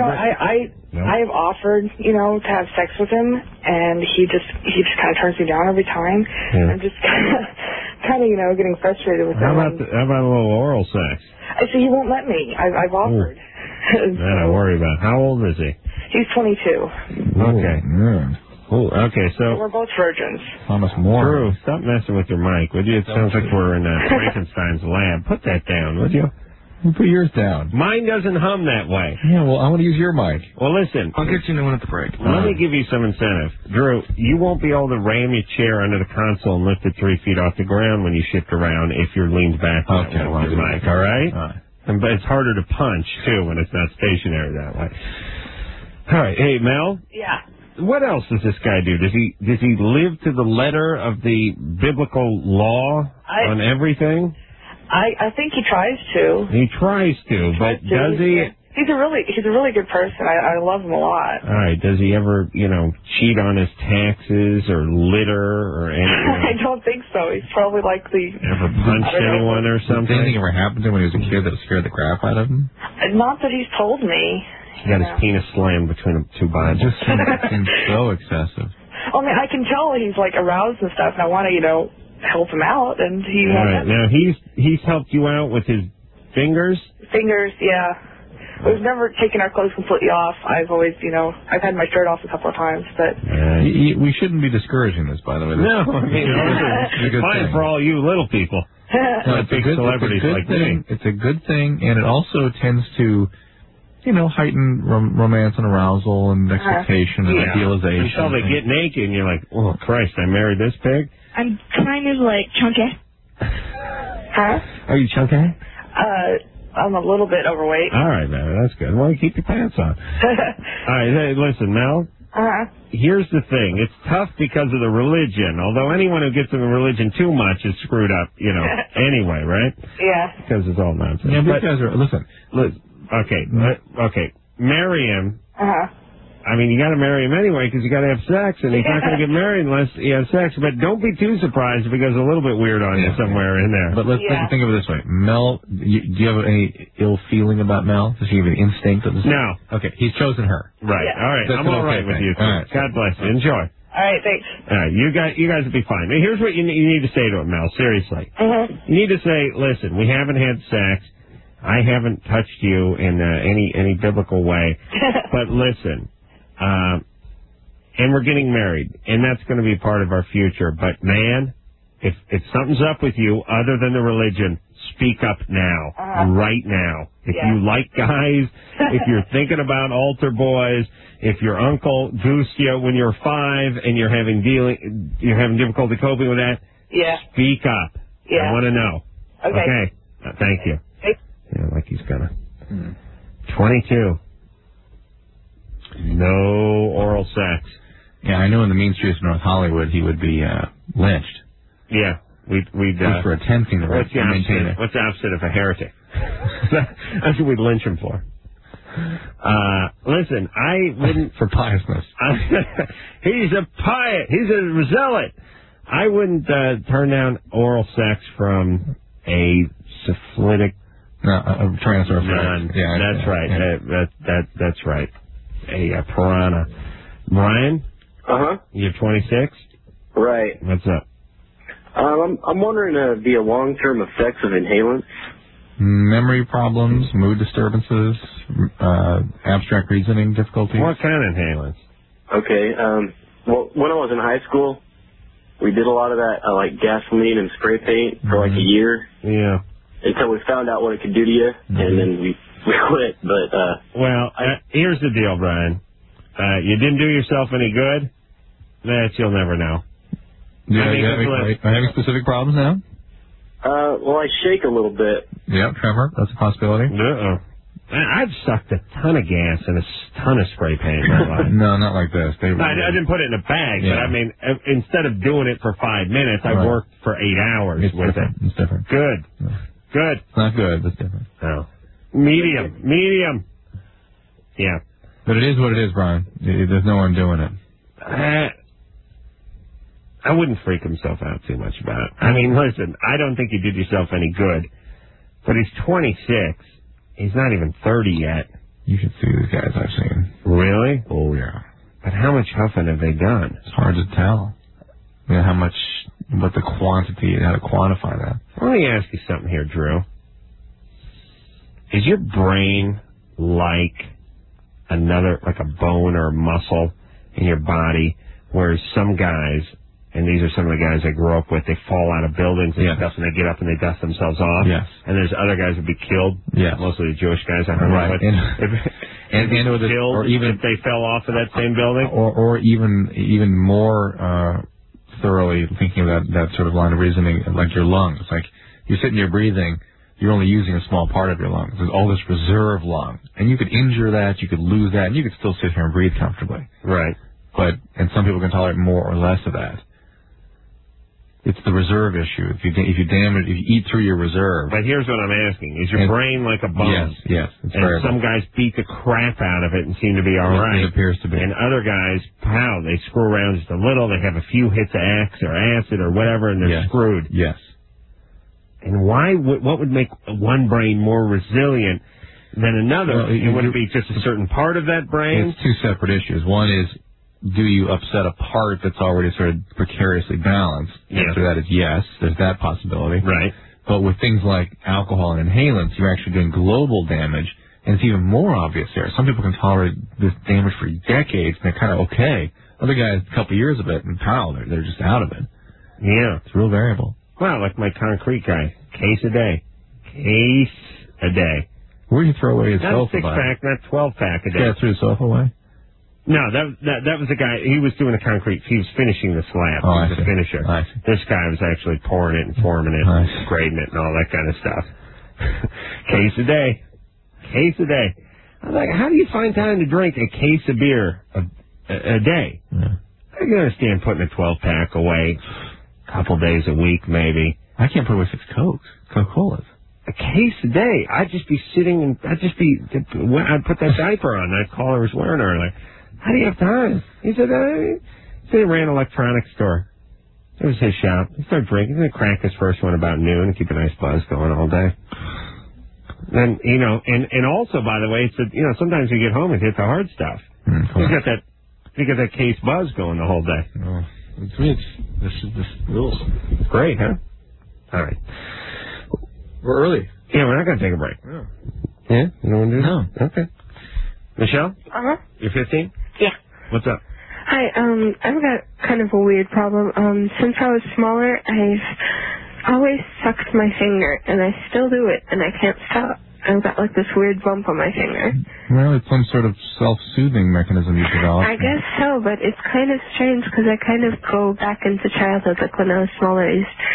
Speaker 14: I have offered, to have sex with him, and he just kind of turns me down every time.
Speaker 1: Yeah.
Speaker 14: I'm just kind of, getting frustrated with
Speaker 1: How
Speaker 14: him.
Speaker 1: about a little oral sex?
Speaker 14: So he won't let me. I've offered.
Speaker 1: That I worry about. How old is he?
Speaker 14: He's 22.
Speaker 1: Okay. Ooh, okay, so...
Speaker 14: We're both virgins.
Speaker 2: Almost more.
Speaker 1: Drew, stop messing with your mic, would you? It sounds like we're in Frankenstein's lab. Put that down, would you?
Speaker 2: Put yours down.
Speaker 1: Mine doesn't hum that way.
Speaker 2: Yeah, well, I want to use your mic.
Speaker 1: Well, listen.
Speaker 8: I'll get you a new one at the break.
Speaker 1: Let me give you some incentive. Drew, you won't be able to ram your chair under the console and lift it 3 feet off the ground when you shift around if you're leaned back with your mic, all right? But it's harder to punch, too, when it's not stationary that way. All right. Hey, Mel?
Speaker 14: Yeah.
Speaker 1: What else does this guy do? Does he live to the letter of the biblical law on everything?
Speaker 14: I think he tries to.
Speaker 1: He tries to, but does he?
Speaker 14: He's a really good person. I love him a lot.
Speaker 1: All right. Does he ever, cheat on his taxes or litter or anything?
Speaker 14: I don't think so. He's probably like the...
Speaker 1: Ever punched anyone or something?
Speaker 2: Did anything ever happen to him when he was a kid that scared the crap out of him?
Speaker 14: Not that he's told me.
Speaker 1: He got his penis slammed between two Bibles.
Speaker 2: It just seems so excessive.
Speaker 14: I mean, I can tell he's like aroused and stuff, and I want to, help him out, and he
Speaker 1: won't. All right. Now he's helped you out with his fingers.
Speaker 14: Fingers, yeah. We've never taken our clothes completely off. I've always, I've had my shirt off a couple of times, but...
Speaker 2: we shouldn't be discouraging this, by the way.
Speaker 1: No, I mean, it's fine for all you little people.
Speaker 2: No,
Speaker 1: big celebrities like me.
Speaker 2: It's a good thing, and it also tends to, heighten romance and arousal and expectation and idealization.
Speaker 1: Until they get naked and you're like, oh, Christ, I married this pig?
Speaker 12: I'm kind of like chunky.
Speaker 14: Huh?
Speaker 1: Are you chunky?
Speaker 14: I'm a little bit overweight.
Speaker 1: All right, man, that's good. Well, you keep your pants on. All right, hey, listen, Mel. Here's the thing. It's tough because of the religion, although anyone who gets in the religion too much is screwed up, anyway, right?
Speaker 14: Yeah.
Speaker 1: Because it's all nonsense.
Speaker 2: Yeah, but you guys are, listen.
Speaker 1: Okay. Marry him. I mean, you got to marry him anyway because you got to have sex, and he's not going to get married unless he has sex. But don't be too surprised if he goes a little bit weird on you somewhere in there.
Speaker 2: But let's think of it this way. Mel, do you have any ill feeling about Mel? Does he have an instinct of this?
Speaker 1: No.
Speaker 2: Okay, he's chosen her.
Speaker 1: Right.
Speaker 14: Yeah.
Speaker 1: All right.
Speaker 2: That's
Speaker 1: I'm all right with you.
Speaker 2: All right.
Speaker 1: God bless you. Enjoy.
Speaker 14: All right, thanks.
Speaker 1: All right, you guys will be fine. Now, here's what you need to say to him, Mel. Seriously. You need to say, listen, we haven't had sex. I haven't touched you in any biblical way. But listen, and we're getting married, and that's going to be part of our future. But, man, if something's up with you other than the religion, speak up now, right now. If you like guys, if you're thinking about altar boys, if your uncle goosed you when you're 5 and you're having difficulty coping with that, speak up. I want to know. Okay. Thank you. Yeah, like he's gonna. 22. No oral sex.
Speaker 2: Yeah, I know in the mean streets of North Hollywood he would be lynched.
Speaker 1: Yeah, we'd
Speaker 2: for attempting to maintain it.
Speaker 1: What's the opposite of a heretic? That's what we'd lynch him for. Listen, I wouldn't
Speaker 2: for piousness.
Speaker 1: He's a zealot. I wouldn't turn down oral sex from a syphilitic.
Speaker 2: A trans or
Speaker 1: yeah, that's right. Yeah. That's right. A piranha. Brian? You're 26?
Speaker 15: Right.
Speaker 1: What's up?
Speaker 15: I'm wondering the long-term effects of inhalants.
Speaker 2: Memory problems, mood disturbances, abstract reasoning difficulties.
Speaker 1: What kind of inhalants?
Speaker 15: Okay. Well, when I was in high school, we did a lot of that, like gasoline and spray paint for like a year.
Speaker 1: Yeah.
Speaker 15: Until we found out what it could do to you, and then we quit. But
Speaker 1: here's the deal, Brian. You didn't do yourself any good. That you'll never know.
Speaker 2: Yeah, are you having specific problems now?
Speaker 15: Well, I shake a little bit.
Speaker 2: Yeah, tremor. That's a possibility.
Speaker 1: I've sucked a ton of gas and a ton of spray paint in my life.
Speaker 2: No, not like this.
Speaker 1: I didn't put it in a bag, but I mean, instead of doing it for 5 minutes, I worked for 8 hours with it.
Speaker 2: It's different.
Speaker 1: Good.
Speaker 2: No.
Speaker 1: Good.
Speaker 2: It's not good. It's different.
Speaker 1: No. Medium. Yeah.
Speaker 2: But it is what it is, Brian. There's no undoing it.
Speaker 1: I wouldn't freak himself out too much about it. I mean, listen, I don't think you did yourself any good. But he's 26. He's not even 30 yet.
Speaker 2: You should see these guys I've seen.
Speaker 1: Really?
Speaker 2: Oh, yeah.
Speaker 1: But how much huffing have they done?
Speaker 2: It's hard to tell. You know, how much, what the quantity, how to quantify that.
Speaker 1: Let me ask you something here, Drew. Is your brain like a bone or a muscle in your body, whereas some guys, and these are some of the guys I grew up with, they fall out of buildings and stuff, and they get up and they dust themselves off.
Speaker 2: Yes.
Speaker 1: And there's other guys that be killed.
Speaker 2: Yes.
Speaker 1: Mostly the Jewish guys I hung out with. Or even if they fell off of that same building.
Speaker 2: Or even more thoroughly thinking of that sort of line of reasoning, like your lungs. Like, you're sitting here breathing, you're only using a small part of your lungs. There's all this reserve lung. And you could injure that, you could lose that, and you could still sit here and breathe comfortably.
Speaker 1: Right.
Speaker 2: And some people can tolerate more or less of that. It's the reserve issue. If you eat through your reserve.
Speaker 1: But here's what I'm asking. Is your brain like a bone?
Speaker 2: Yes. It's
Speaker 1: and some guys beat the crap out of it and seem to be all right.
Speaker 2: It appears to be.
Speaker 1: And other guys, they screw around just a little. They have a few hits of X or acid or whatever, and they're screwed.
Speaker 2: Yes.
Speaker 1: And what would make one brain more resilient than another? Well, would it be just a certain part of that brain?
Speaker 2: It's two separate issues. One is, do you upset a part that's already sort of precariously balanced? The answer to that is yes. There's that possibility.
Speaker 1: Right.
Speaker 2: But with things like alcohol and inhalants, you're actually doing global damage, and it's even more obvious here. Some people can tolerate this damage for decades, and they're kind of okay. Other guys, a couple of years of it, and they're just out of it.
Speaker 1: Yeah.
Speaker 2: It's real variable.
Speaker 1: Well, like my concrete guy, case a day. Case a day.
Speaker 2: Where do you throw away his
Speaker 1: not
Speaker 2: sofa?
Speaker 1: Not 6-pack, not 12-pack a day.
Speaker 2: Yeah, threw his sofa away?
Speaker 1: No, that was the guy. He was doing the concrete. He was finishing the slab.
Speaker 2: Oh,
Speaker 1: he was a finisher. This guy was actually pouring it and forming it, and grading it, and all that kind of stuff. Case a day. I was like, how do you find time to drink a case of beer a day?
Speaker 2: Yeah.
Speaker 1: I can understand putting a 12-pack away a couple days a week, maybe.
Speaker 2: I can't put away 6 Coca-Colas.
Speaker 1: A case a day. I'd just be sitting and I'd put that diaper on. I'd call her was wearing her. Like, how do you have time? He said, he ran an electronics store. It was his shop. He started drinking. He'd crack his first one about noon and keep a nice buzz going all day. Then, and also, by the way, sometimes you get home and hit the hard stuff. You got that case buzz going the whole day.
Speaker 2: Oh, to me, this rules.
Speaker 1: Great, huh? All right.
Speaker 2: We're early.
Speaker 1: Yeah, we're not going to take a break.
Speaker 2: No.
Speaker 1: Yeah? You don't want to do
Speaker 2: that?
Speaker 1: No. Okay. Michelle?
Speaker 13: Uh-huh.
Speaker 1: You're 15?
Speaker 13: Yeah.
Speaker 1: What's up?
Speaker 13: Hi, I've got kind of a weird problem. Since I was smaller, I've always sucked my finger, and I still do it, and I can't stop. I've got like this weird bump on my finger.
Speaker 2: Well, it's some sort of self-soothing mechanism you developed.
Speaker 13: I guess so, but it's kind of strange because I kind of go back into childhood. Like when I was smaller,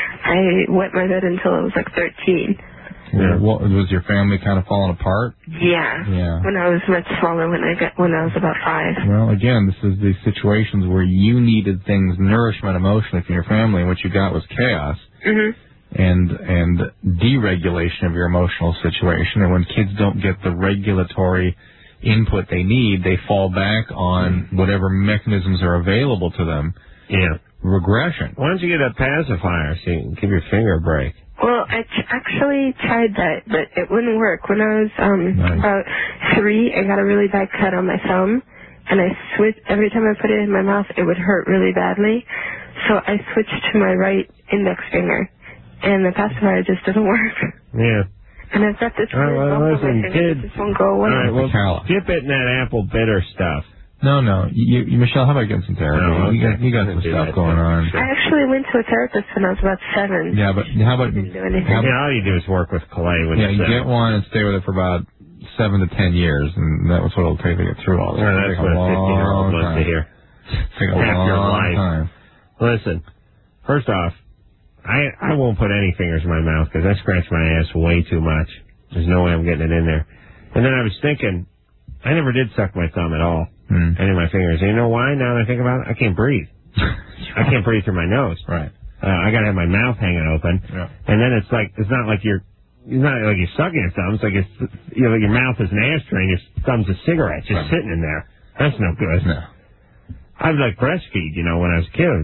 Speaker 13: I wet my bed until I was like 13.
Speaker 2: Yeah. Was your family kind of falling apart?
Speaker 13: Yeah. When I was much smaller, when I was about 5.
Speaker 2: Well, again, this is the situations where you needed things, nourishment emotionally from your family, and what you got was chaos.
Speaker 13: Mm-hmm.
Speaker 2: And deregulation of your emotional situation. And when kids don't get the regulatory input they need, they fall back on whatever mechanisms are available to them.
Speaker 1: Yeah.
Speaker 2: Regression.
Speaker 1: Why don't you get a pacifier so you can give your finger a break?
Speaker 13: Well, I actually tried that, but it wouldn't work. When I was about 3, I got a really bad cut on my thumb, and every time I put it in my mouth, it would hurt really badly. So I switched to my right index finger, and the pacifier just doesn't work.
Speaker 1: Yeah.
Speaker 13: And I've got this weird bump on my finger that just won't go away.
Speaker 1: All right, well, dip it in that apple bitter stuff.
Speaker 2: No. Michelle, how about getting some therapy?
Speaker 1: No,
Speaker 2: you got some stuff going on.
Speaker 13: I actually went to a therapist when I was about 7.
Speaker 2: Yeah, but how about...
Speaker 13: Didn't do anything.
Speaker 1: All you do is work with clay when
Speaker 2: you get one and stay with it for about 7 to 10 years, and that's what it'll take to get through all this.
Speaker 1: That's what a 15-year-old wants to hear.
Speaker 2: Take a long time.
Speaker 1: Listen, first off, I won't put any fingers in my mouth because I scratch my ass way too much. There's no way I'm getting it in there. And then I was thinking, I never did suck my thumb at all. Any of my fingers. And you know why? Now that I think about it, I can't breathe. I can't breathe through my nose.
Speaker 2: Right.
Speaker 1: I got to have my mouth hanging open.
Speaker 2: Yeah.
Speaker 1: And then it's not like you're It's not like you're sucking your thumb. It's like like your mouth is an ashtray and your thumb's a cigarette just sitting in there. That's no good.
Speaker 2: No.
Speaker 1: I would like breastfeed, when I was a kid.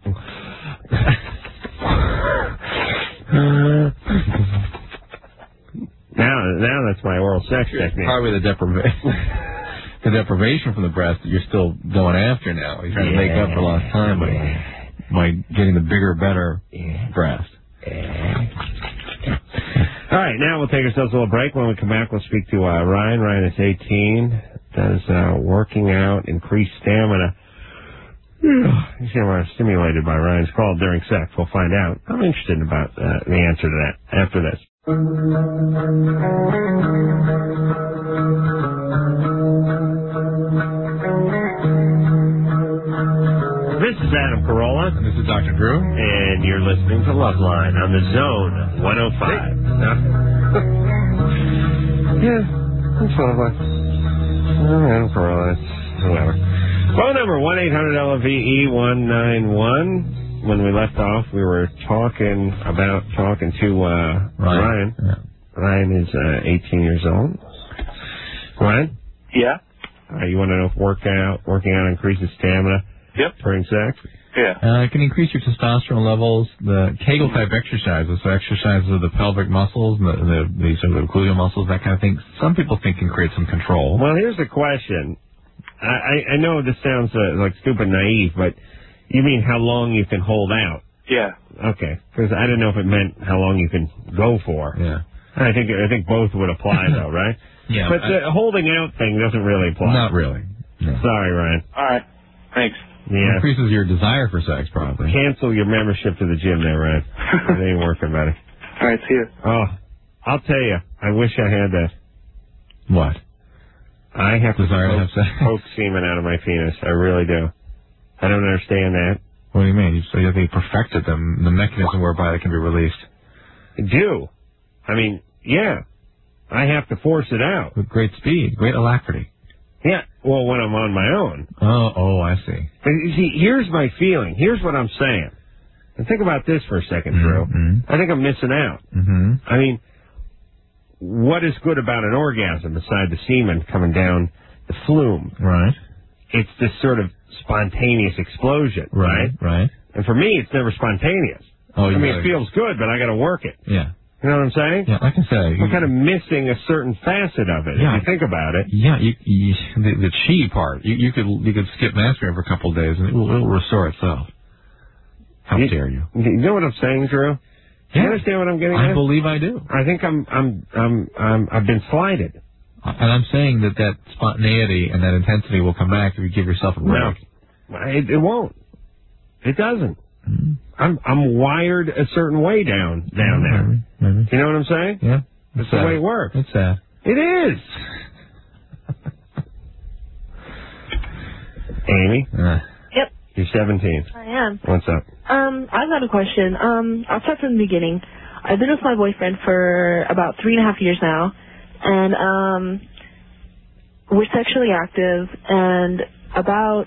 Speaker 1: Now that's my oral sex technique.
Speaker 2: Probably the deprivation from the breast that you're still going after now. You're trying to make up for lost time by getting the bigger, better breast.
Speaker 1: All right, now we'll take ourselves a little break. When we come back, we'll speak to Ryan. Ryan is 18, does working out, increased stamina. He's stimulated by Ryan's call during sex. We'll find out. I'm interested about the answer to that after this. This is Adam Carolla.
Speaker 2: And this is Dr. Drew.
Speaker 1: And you're listening to Loveline on the Zone 105. Yeah, that's Loveline. Adam Carolla, whoever. Phone number 1-800-LOVE-191. When we left off, we were talking to Ryan.
Speaker 2: Yeah.
Speaker 1: Ryan is 18 years old. Ryan?
Speaker 15: Yeah?
Speaker 1: You want to know if working out increases stamina during sex?
Speaker 15: Yeah.
Speaker 2: It can increase your testosterone levels. The Kegel type exercises, so exercises of the pelvic muscles, the sort of gluteal muscles, that kind of thing, some people think can create some control.
Speaker 1: Well, here's the question. I know this sounds like stupid naive, but you mean how long you can hold out?
Speaker 15: Yeah.
Speaker 1: Okay, because I didn't know if it meant how long you can go for.
Speaker 2: Yeah.
Speaker 1: I think both would apply though, right?
Speaker 2: Yeah.
Speaker 1: But the holding out thing doesn't really apply.
Speaker 2: Not really. No.
Speaker 1: Sorry, Ryan.
Speaker 15: All right. Thanks.
Speaker 1: Yeah.
Speaker 2: Increases your desire for sex, probably.
Speaker 1: Cancel your membership to the gym there, Ryan. It ain't working, buddy.
Speaker 15: All right, see you.
Speaker 1: Oh, I'll tell you, I wish I had that.
Speaker 2: What?
Speaker 1: I have to
Speaker 2: poke
Speaker 1: semen out of my penis. I really do. I don't understand that.
Speaker 2: What do you mean? So you think perfected the mechanism whereby it can be released?
Speaker 1: I do. I mean, yeah. I have to force it out.
Speaker 2: With great speed, great alacrity.
Speaker 1: Yeah. Well, when I'm on my own.
Speaker 2: Oh, I see.
Speaker 1: But you see, here's my feeling. Here's what I'm saying. And think about this for a second, Drew.
Speaker 2: Mm-hmm.
Speaker 1: I think I'm missing out.
Speaker 2: Mm-hmm.
Speaker 1: I mean, what is good about an orgasm beside the semen coming down the flume?
Speaker 2: Right.
Speaker 1: It's this sort of spontaneous explosion, right?
Speaker 2: Right.
Speaker 1: And for me, it's never spontaneous.
Speaker 2: Oh,
Speaker 1: it feels good, but I got to work it.
Speaker 2: Yeah.
Speaker 1: You know what I'm saying?
Speaker 2: Yeah, like I say.
Speaker 1: I'm kind of missing a certain facet of it, if you think about it.
Speaker 2: Yeah, the chi part. You could skip masturbating for a couple of days, and it will restore itself. How dare you?
Speaker 1: You know what I'm saying, Drew? Do you understand what I'm getting at?
Speaker 2: I believe I do.
Speaker 1: I think I've been slighted.
Speaker 2: And I'm saying that spontaneity and that intensity will come back if you give yourself a break.
Speaker 1: No, it won't. It doesn't.
Speaker 2: Mm-hmm.
Speaker 1: I'm wired a certain way down there.
Speaker 2: Maybe.
Speaker 1: You know what I'm saying?
Speaker 2: Yeah.
Speaker 1: That's the way it works.
Speaker 2: It's sad.
Speaker 1: It is. Amy?
Speaker 12: Yep.
Speaker 1: You're 17.
Speaker 12: I am.
Speaker 1: What's up?
Speaker 12: I've got a question. I'll start from the beginning. I've been with my boyfriend for about 3.5 years now, and we're sexually active, and about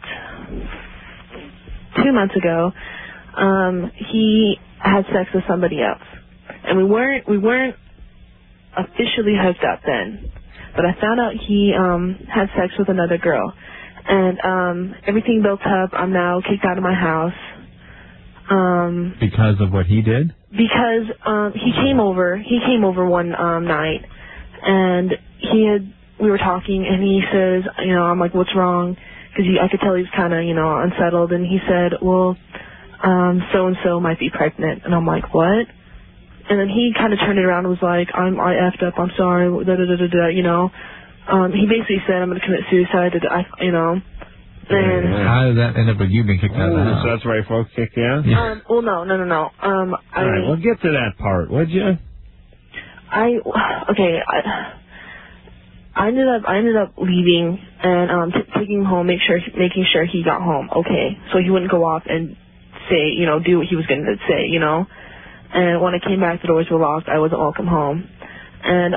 Speaker 12: 2 months ago, he had sex with somebody else. And we weren't officially hooked up then, but I found out he had sex with another girl, and everything built up. I'm now kicked out of my house.
Speaker 2: Because of what he did?
Speaker 12: Because he came over one night, and we were talking, and he says, I'm like, what's wrong? Because I could tell he was kind of, unsettled, and he said, well, so-and-so might be pregnant. And I'm like, what? And then he kind of turned it around and was like, I effed up, I'm sorry, he basically said, I'm going to commit suicide, And
Speaker 2: how did that end up with you being kicked out of the house?
Speaker 1: So that's why folks kicked you out?
Speaker 12: Well, no.
Speaker 1: All right, we'll get to that part, would you?
Speaker 12: I ended up leaving and taking him home, making sure he got home, okay, so he wouldn't go off and say, do what he was going to say, And when I came back, the doors were locked. I wasn't welcome home, and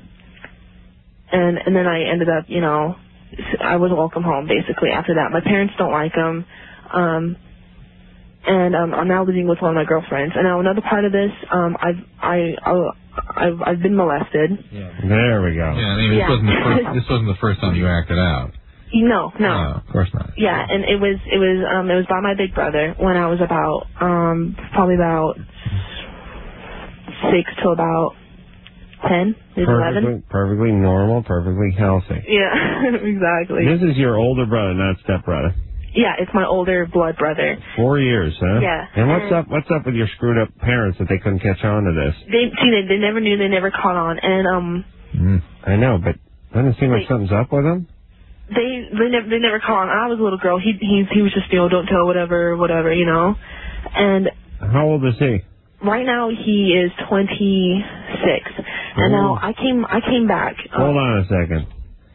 Speaker 12: then I ended up, I wasn't welcome home basically after that. My parents don't like him, and I'm now living with one of my girlfriends. And now another part of this, I've been molested.
Speaker 2: Yeah.
Speaker 1: There we go.
Speaker 2: Yeah, I mean, this wasn't the first time you acted out.
Speaker 12: No.
Speaker 2: No, of course not.
Speaker 12: Yeah, and it was by my big brother when I was about probably about 6 to about 10, maybe 11.
Speaker 1: Perfectly normal, perfectly healthy.
Speaker 12: Yeah, exactly.
Speaker 1: This is your older brother, not stepbrother.
Speaker 12: Yeah, it's my older blood brother.
Speaker 1: 4 years, huh?
Speaker 12: Yeah.
Speaker 1: And what's up with your screwed up parents that they couldn't catch on to this?
Speaker 12: They never knew, they never caught on, and
Speaker 1: I know, but doesn't it seem like something's up with them?
Speaker 12: They never caught on. I was a little girl. He was just, don't tell, whatever, and
Speaker 1: how old is he?
Speaker 12: Right now he is 26, and now I came back.
Speaker 1: Hold on a second.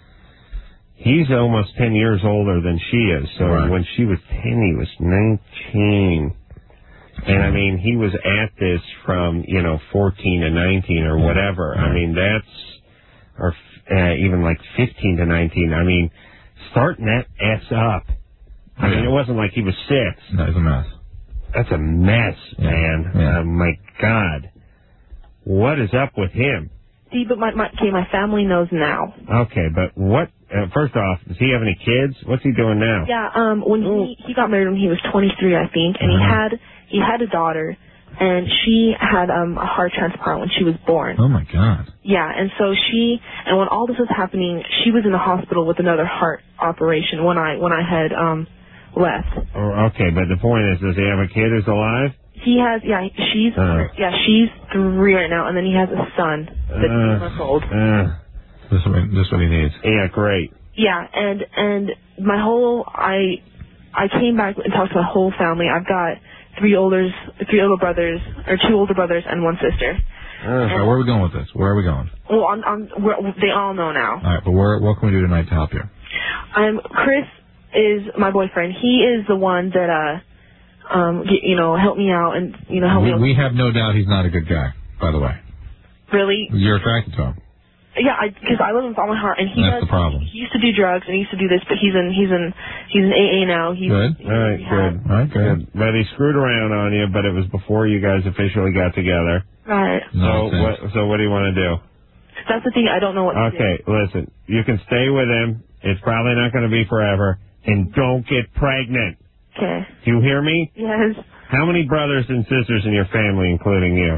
Speaker 1: He's almost 10 years older than she is, so when she was 10, he was 19. And, I mean, he was at this from, 14 to 19 or whatever. I mean, or even like 15 to 19. I mean, starting that S up. I mean, it wasn't like he was 6.
Speaker 2: No, it's a mess.
Speaker 1: That's a mess, man.
Speaker 2: Yeah.
Speaker 1: Oh, my God. What is up with him?
Speaker 12: See, but my family knows now.
Speaker 1: Okay, but what... first off, does he have any kids? What's he doing now?
Speaker 12: Yeah, when he got married when he was 23, I think, and he had a daughter, and she had a heart transplant when she was born.
Speaker 2: Oh my God.
Speaker 12: Yeah, and so and when all this was happening, she was in the hospital with another heart operation when I had left.
Speaker 1: Oh, okay, but the point is, does he have a kid who's alive?
Speaker 12: He has, she's 3 right now, and then he has a son that's 3 months old.
Speaker 2: This is what he needs.
Speaker 1: Yeah, great.
Speaker 12: Yeah, and my whole, I came back and talked to my whole family. I've got 3 older brothers, or 2 older brothers and 1 sister.
Speaker 2: Where are we going with this? Where are we going?
Speaker 12: Well, they all know now.
Speaker 2: All right, but what can we do tonight to help you?
Speaker 12: Chris is my boyfriend. He is the one that, help me out and, help me out.
Speaker 2: We have no doubt he's not a good guy, by the way.
Speaker 12: Really?
Speaker 2: You're attracted to him.
Speaker 12: Yeah, because I love him with all my heart, and
Speaker 2: that's the problem.
Speaker 12: He used to do drugs and he used to do this, but he's in AA now.
Speaker 2: Good. All right, good.
Speaker 1: But he screwed around on you, but it was before you guys officially got together.
Speaker 12: Right.
Speaker 1: So what do you want to do?
Speaker 12: That's the thing. I don't know what to do.
Speaker 1: Okay, listen. You can stay with him. It's probably not going to be forever, and don't get pregnant.
Speaker 12: Okay.
Speaker 1: Do you hear me?
Speaker 12: Yes.
Speaker 1: How many brothers and sisters in your family, including you?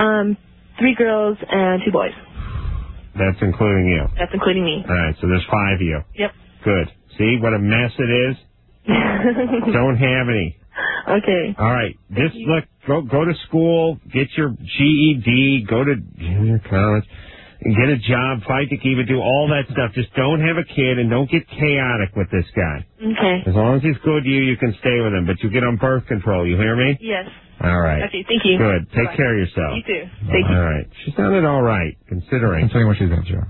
Speaker 12: 3 girls and 2 boys.
Speaker 1: That's including you?
Speaker 12: That's including me.
Speaker 1: All right, so there's 5 of you.
Speaker 12: Yep.
Speaker 1: Good. See what a mess it is? Don't have any.
Speaker 12: Okay.
Speaker 1: All right. Go to school, get your GED, go to junior college, and get a job, fight to keep it, do all that stuff. Just don't have a kid and don't get chaotic with this guy.
Speaker 12: Okay.
Speaker 1: As long as he's good to you, you can stay with him, but you get on birth control. You hear me?
Speaker 12: Yes.
Speaker 1: All right.
Speaker 12: Okay, thank you.
Speaker 1: Good. Take
Speaker 12: Bye.
Speaker 1: care of yourself.
Speaker 12: You too. Thank you.
Speaker 1: All right. She sounded all right, considering.
Speaker 2: I'm telling you what she's going to do.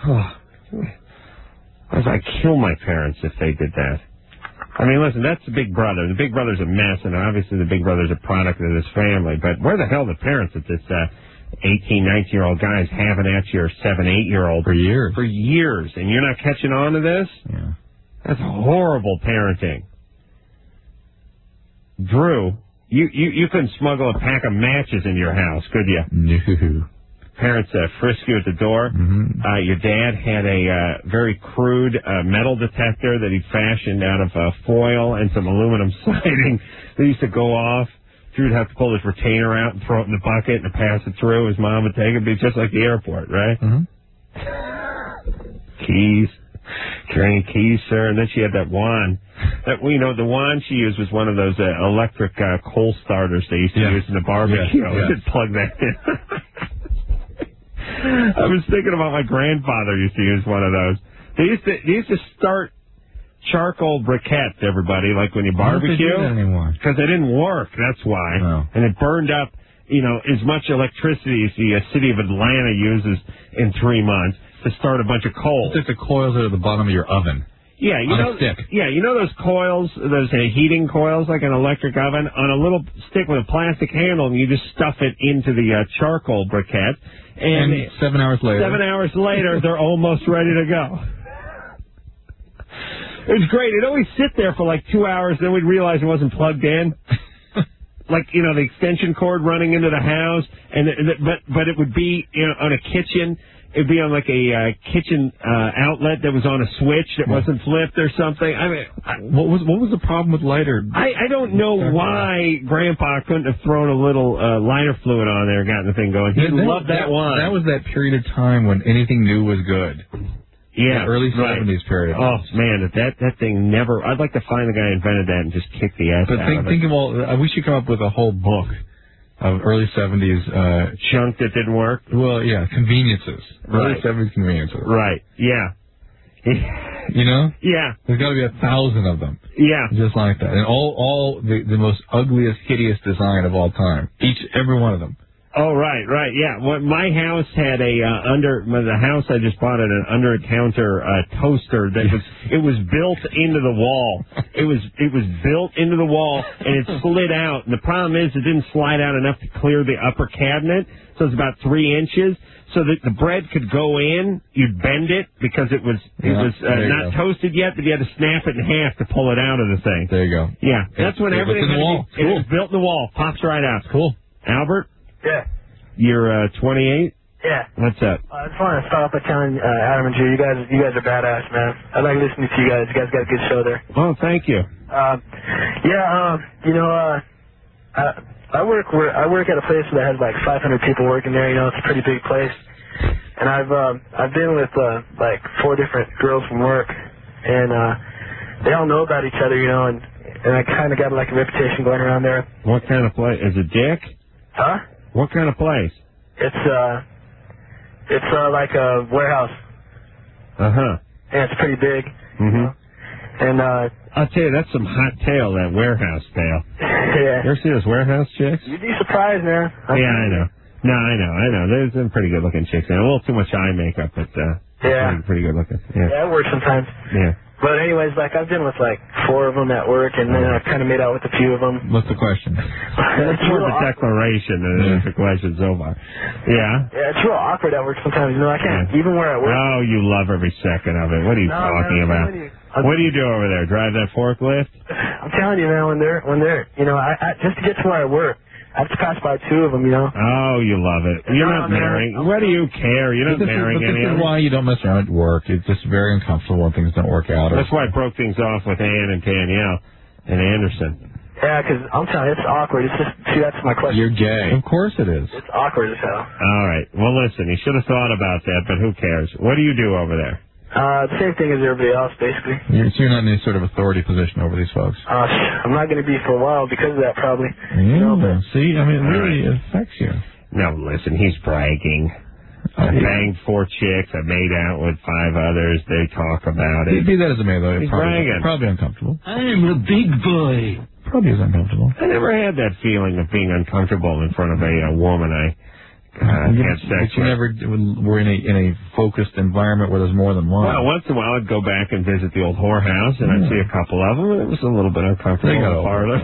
Speaker 1: I'd kill my parents if they did that. I mean, listen, that's the big brother. The big brother's a mess, and obviously the big brother's a product of this family. But where the hell are the parents that this 18, 19-year-old guy's having at your 7, 8-year-old?
Speaker 2: For years.
Speaker 1: For years. And you're not catching on to this?
Speaker 2: Yeah.
Speaker 1: That's horrible parenting. Drew, you couldn't smuggle a pack of matches into your house, could you?
Speaker 2: No.
Speaker 1: Parents frisk you at the door.
Speaker 2: Mm-hmm.
Speaker 1: Your dad had a very crude metal detector that he fashioned out of foil and some aluminum siding that used to go off. Drew'd have to pull his retainer out and throw it in the bucket and pass it through. His mom would take it. It'd be just like the airport, right?
Speaker 2: Mm-hmm.
Speaker 1: Keys. Carrying keys, sir. And then she had that wand. The wand she used was one of those electric coal starters they used to use in the barbecue.
Speaker 2: Yes.
Speaker 1: Just plug that in. I was thinking about my grandfather used to use one of those. They used to start charcoal briquettes, everybody, like when you barbecue.
Speaker 2: Why don't they do that anymore?
Speaker 1: Because they didn't work, that's why.
Speaker 2: No.
Speaker 1: And it burned up, as much electricity as the city of Atlanta uses in 3 months to start a bunch of coal.
Speaker 2: It's like the coils are at the bottom of your oven.
Speaker 1: Yeah,
Speaker 2: on a stick.
Speaker 1: Yeah, those coils, those heating coils, like an electric oven, on a little stick with a plastic handle, and you just stuff it into the charcoal briquette.
Speaker 2: And 7 hours later.
Speaker 1: 7 hours later, they're almost ready to go. It was great. It'd always sit there for like 2 hours, then we'd realize it wasn't plugged in. like, you know, the extension cord running into the house, and but it would be, you know, on a kitchen. It'd be on like a kitchen outlet that was on a switch that wasn't flipped or something. I mean,
Speaker 2: what was the problem with lighter?
Speaker 1: I don't know why Grandpa couldn't have thrown a little lighter fluid on there and gotten the thing going. He loved that wine.
Speaker 2: That was that period of time when anything new was good.
Speaker 1: Yeah,
Speaker 2: the early 70s period.
Speaker 1: Oh man, that thing never. I'd like to find the guy who invented that and just kick the ass out of it.
Speaker 2: Think of all. We should come up with a whole book of early 70s
Speaker 1: junk that didn't work.
Speaker 2: Well, yeah, conveniences. Early
Speaker 1: Right.
Speaker 2: 70s conveniences.
Speaker 1: Right. Yeah.
Speaker 2: You know?
Speaker 1: Yeah.
Speaker 2: There's got to be 1,000 of them.
Speaker 1: Yeah.
Speaker 2: Just like that, and all the most ugliest, hideous design of all time. Every one of them.
Speaker 1: Oh, right, yeah. Well, my house had the house I just bought had an under-counter toaster that was built into the wall. It was built into the wall, and it slid out. And the problem is it didn't slide out enough to clear the upper cabinet, so it's about 3 inches. So that the bread could go in, you'd bend it because it was not toasted yet, but you had to snap it in half to pull it out of the thing.
Speaker 2: There you go.
Speaker 1: Yeah, that's when everything
Speaker 2: in the wall.
Speaker 1: It was built in the wall, pops right out.
Speaker 2: Cool.
Speaker 1: Albert?
Speaker 16: Yeah.
Speaker 1: You're 28?
Speaker 16: Yeah.
Speaker 1: What's up?
Speaker 16: I just want to start off by telling Adam and Drew, you guys are badass, man. I like listening to you guys. You guys got a good show there.
Speaker 1: Oh, thank you.
Speaker 16: I work at a place that has like 500 people working there. You know, it's a pretty big place. And I've been with like 4 different girls from work, and they all know about each other, you know, and I kind of got like a reputation going around there.
Speaker 1: What kind of place? Is it Dick?
Speaker 16: Huh?
Speaker 1: What kind of place?
Speaker 16: It's like a warehouse.
Speaker 1: Uh-huh.
Speaker 16: And it's pretty big.
Speaker 1: Mm-hmm.
Speaker 16: And
Speaker 1: I'll tell you, that's some hot tail, that warehouse tail.
Speaker 16: Yeah.
Speaker 1: You ever see those warehouse chicks?
Speaker 16: You'd be surprised, man.
Speaker 1: Yeah, I know. No, I know. There's some pretty good looking chicks. And a little too much eye makeup, but
Speaker 16: yeah,
Speaker 1: pretty good looking. Yeah.
Speaker 16: Yeah, it works sometimes.
Speaker 1: Yeah.
Speaker 16: But anyways, like I've been with like 4 of them at work, and then I've kind of made out with a few of them.
Speaker 2: What's the question?
Speaker 1: That's more the declaration than it is the question so far. Yeah.
Speaker 16: Yeah, it's real awkward at work sometimes. You know, I can't even where I work.
Speaker 1: Oh, you love every second of it. What are you talking about? What do you do over there? Drive that forklift?
Speaker 16: I'm telling you, man. When they're, you know, I just to get to where I work, I have to pass by 2 of them, you know.
Speaker 1: Oh, you love it. You're not marrying. What do you care? You're not marrying any of them.
Speaker 2: This is why you don't mess around at work. It's just very uncomfortable when things don't work out.
Speaker 1: That's why I broke things off with Ann and Danielle and Anderson.
Speaker 16: Yeah, because I'm telling you, it's awkward. It's just, see, that's my question.
Speaker 2: You're gay. Of course it is.
Speaker 16: It's awkward as hell.
Speaker 1: All right. Well, listen, you should have thought about that, but who cares? What do you do over there?
Speaker 16: The same thing as everybody else, basically.
Speaker 2: You're not in any sort of authority position over these folks.
Speaker 16: I'm not going to be for a while because of that, probably.
Speaker 2: Yeah, see, I mean, it really affects you.
Speaker 1: No, listen, he's bragging. I banged 4 chicks. I made out with 5 others. They talk about it.
Speaker 2: Be that as it may, though,
Speaker 1: he's
Speaker 2: it's probably uncomfortable.
Speaker 1: I'm a big boy.
Speaker 2: Probably is uncomfortable.
Speaker 1: I never had that feeling of being uncomfortable in front of a woman I had sex
Speaker 2: with. You never were in a focused environment where there's more than one.
Speaker 1: Well, once in a while I'd go back and visit the old whorehouse, and I'd see a couple of them, and it was a little bit uncomfortable in the parlor.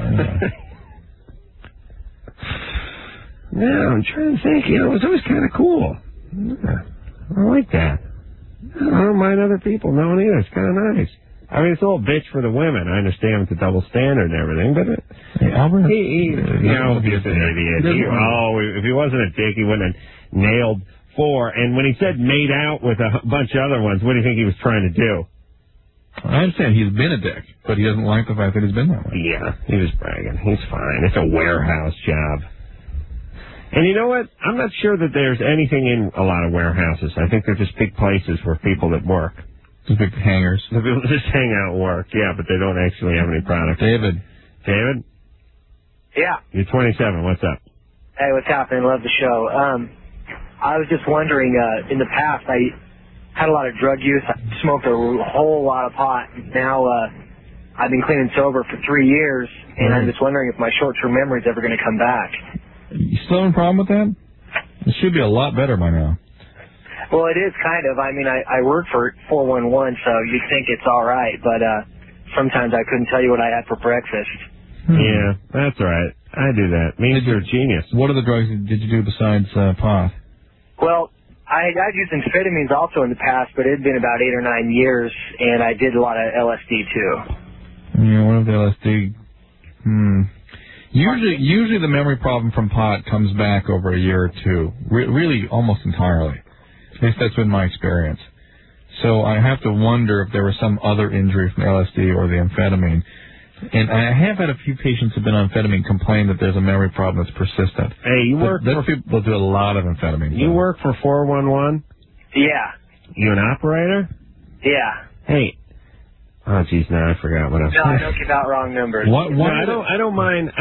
Speaker 1: Yeah, I'm trying to think. You know, it was always kind of cool. Yeah, I like that. I don't mind other people knowing either. It's kind of nice. I mean, it's a little bitch for the women. I understand with the double standard and everything, but
Speaker 2: Albert,
Speaker 1: he's an idiot. If he wasn't a dick, he wouldn't have nailed 4. And when he said made out with a bunch of other ones, what do you think he was trying to do?
Speaker 2: I understand he's been a dick, but he doesn't like the fact that he's been that way.
Speaker 1: Yeah, he was bragging. He's fine. It's a warehouse job. And you know what? I'm not sure that there's anything in a lot of warehouses. I think they're just big places for people that work.
Speaker 2: Just big hangers.
Speaker 1: The people just hang out and work, yeah, but they don't actually have any products. David?
Speaker 17: Yeah.
Speaker 1: You're 27. What's up?
Speaker 17: Hey, what's happening? Love the show. I was just wondering, in the past, I had a lot of drug use. I smoked a whole lot of pot. Now, I've been clean and sober for 3 years, and I'm just wondering if my short-term memory is ever going to come back.
Speaker 2: You still having a problem with that? It should be a lot better by now.
Speaker 17: Well, it is kind of. I mean, I work for 411, so you'd think it's all right, but sometimes I couldn't tell you what I had for breakfast.
Speaker 1: Yeah, that's right. I do that. Means you're a genius.
Speaker 2: What other drugs did you do besides pot?
Speaker 17: Well, I'd used amphetamines also in the past, but it had been about 8 or 9 years, and I did a lot of LSD, too.
Speaker 2: Yeah, one of the LSD... Usually the memory problem from pot comes back over a year or two, really almost entirely. At least that's been my experience. So I have to wonder if there was some other injury from LSD or the amphetamine. And I have had a few patients who've been on amphetamine complain that there's a memory problem that's persistent.
Speaker 1: Hey, you work
Speaker 2: for... People do a lot of amphetamine.
Speaker 1: You work for 411?
Speaker 17: Yeah.
Speaker 1: You an operator?
Speaker 17: Yeah.
Speaker 1: Hey. Oh, geez, now I forgot what I was saying.
Speaker 17: No, I don't give out wrong numbers.
Speaker 1: No, I don't mind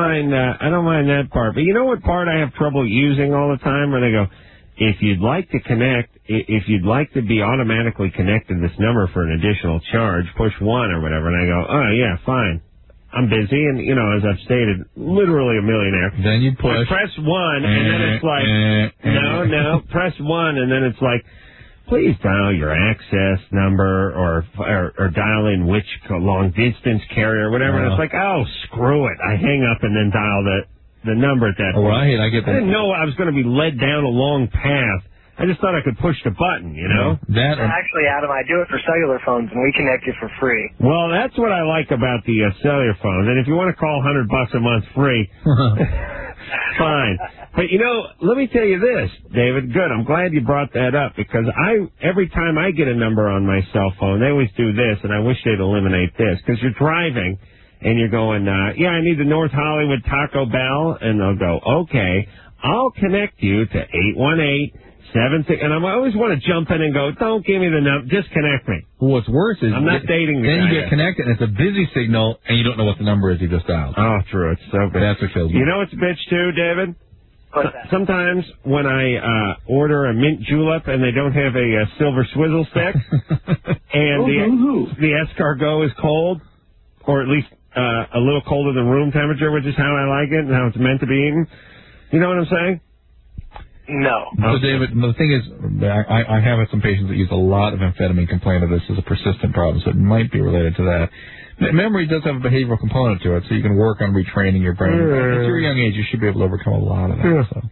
Speaker 1: that part. But you know what part I have trouble using all the time? Where they go, if you'd like to connect, if you'd like to be automatically connected to this number for an additional charge, push 1 or whatever. And I go, oh, yeah, fine. I'm busy. And, you know, as I've stated, literally a millionaire.
Speaker 2: Then you push.
Speaker 1: I press 1, and then it's like, no, press 1, and then it's like, please dial your access number or dial in which long-distance carrier or whatever. And it's like, oh, screw it. I hang up and then dial the number at that point.
Speaker 2: Right, I
Speaker 1: didn't know I was going to be led down a long path. I just thought I could push the button, you know?
Speaker 17: Actually, Adam, I do it for cellular phones, and we connect you for free.
Speaker 1: Well, that's what I like about the cellular phones. And if you want to call $100 a month free, fine. But, you know, let me tell you this, David. Good. I'm glad you brought that up, because every time I get a number on my cell phone, they always do this, and I wish they'd eliminate this, because you're driving, and you're going, yeah, I need the North Hollywood Taco Bell, and they'll go, okay, I'll connect you to 818-76, and I always want to jump in and go, don't give me the number, just connect me.
Speaker 2: Well, what's worse is...
Speaker 1: I'm not dating the guy.
Speaker 2: Then you get connected, and it's a busy signal, and you don't know what the number is you just dialed.
Speaker 1: Oh, true, it's so good.
Speaker 2: That's what kills me.
Speaker 1: You know what's a bitch, too, David?
Speaker 17: What's that?
Speaker 1: Sometimes when I order a mint julep and they don't have a silver swizzle stick, and the escargot is cold, or at least a little colder than room temperature, which is how I like it and how it's meant to be eaten. You know what I'm saying?
Speaker 17: No.
Speaker 2: So, David, the thing is, I have had some patients that use a lot of amphetamine complain of this as a persistent problem, so it might be related to that. Memory does have a behavioral component to it, so you can work on retraining your brain. At your young age, you should be able to overcome a lot of that. So.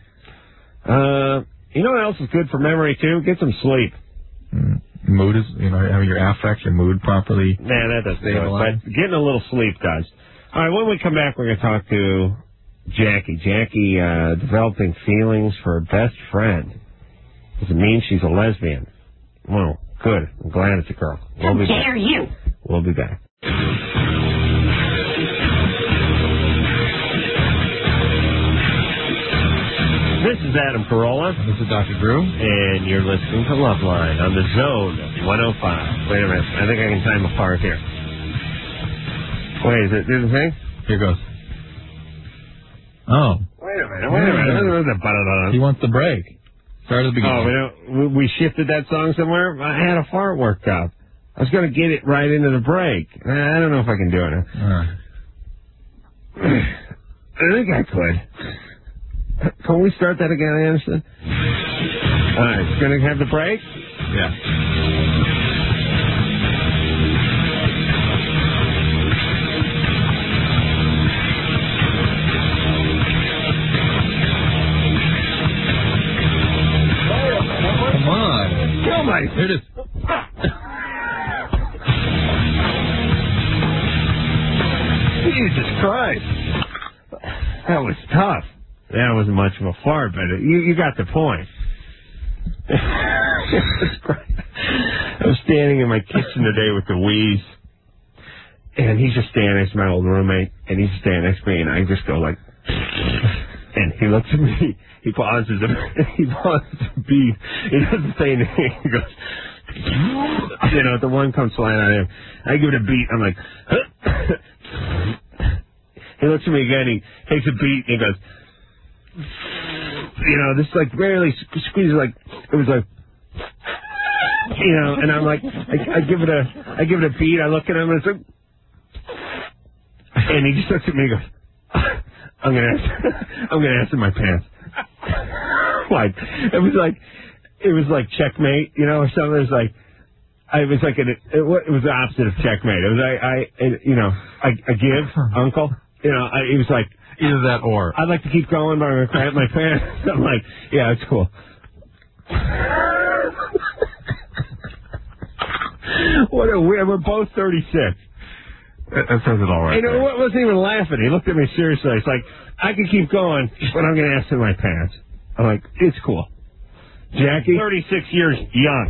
Speaker 1: Yeah. You know what else is good for memory, too? Get some sleep.
Speaker 2: Mood is, having your affect, your mood properly.
Speaker 1: Nah, that doesn't do it, but getting a little sleep does. All right, when we come back, we're going to talk to Jackie. Jackie developing feelings for her best friend. Does it mean she's a lesbian? Well, good. I'm glad it's a girl.
Speaker 18: How dare you?
Speaker 1: We'll be back. This is Adam Carolla.
Speaker 2: This is Dr. Drew.
Speaker 1: And you're listening to Loveline on the Zone 105. Wait a minute. I think I can time apart here. Wait, is it do the thing?
Speaker 2: Here goes. Oh.
Speaker 1: Wait a minute.
Speaker 2: He wants the break. Start at the beginning.
Speaker 1: Oh, we shifted that song somewhere? I had a fart worked up. I was going to get it right into the break. I don't know if I can do it. I think I could. Can we start that again, Anderson? All right, going to have the break?
Speaker 2: Yeah. Come on.
Speaker 1: Kill my...
Speaker 2: Here it is.
Speaker 1: Jesus Christ. That was tough. That wasn't much of a fart, but you got the point. I was standing in my kitchen today with the wheeze, and he's just standing next to my old roommate, and he's standing next to me, and I just go like, and he looks at me, he pauses a beat, he doesn't say anything, he goes, the one comes flying out of him. I give it a beat, I'm like, he looks at me again, he takes a beat, and he goes, this like barely squeezes, like it was like, and I'm like, I give it a beat. I look at him and it's like, and he just looks at me and goes, I'm gonna ass in my pants. Like it was like checkmate, or something. It was the opposite of checkmate. It was I give uncle. It was like.
Speaker 2: Either that or.
Speaker 1: I'd like to keep going, but I'm going to cramp my pants. I'm like, yeah, it's cool. What a weird. We're both 36.
Speaker 2: That says it all right.
Speaker 1: You know, it wasn't even laughing. He looked at me seriously. It's like, I could keep going, but I'm going to ask in my pants. I'm like, it's cool. Jackie? 36 years young.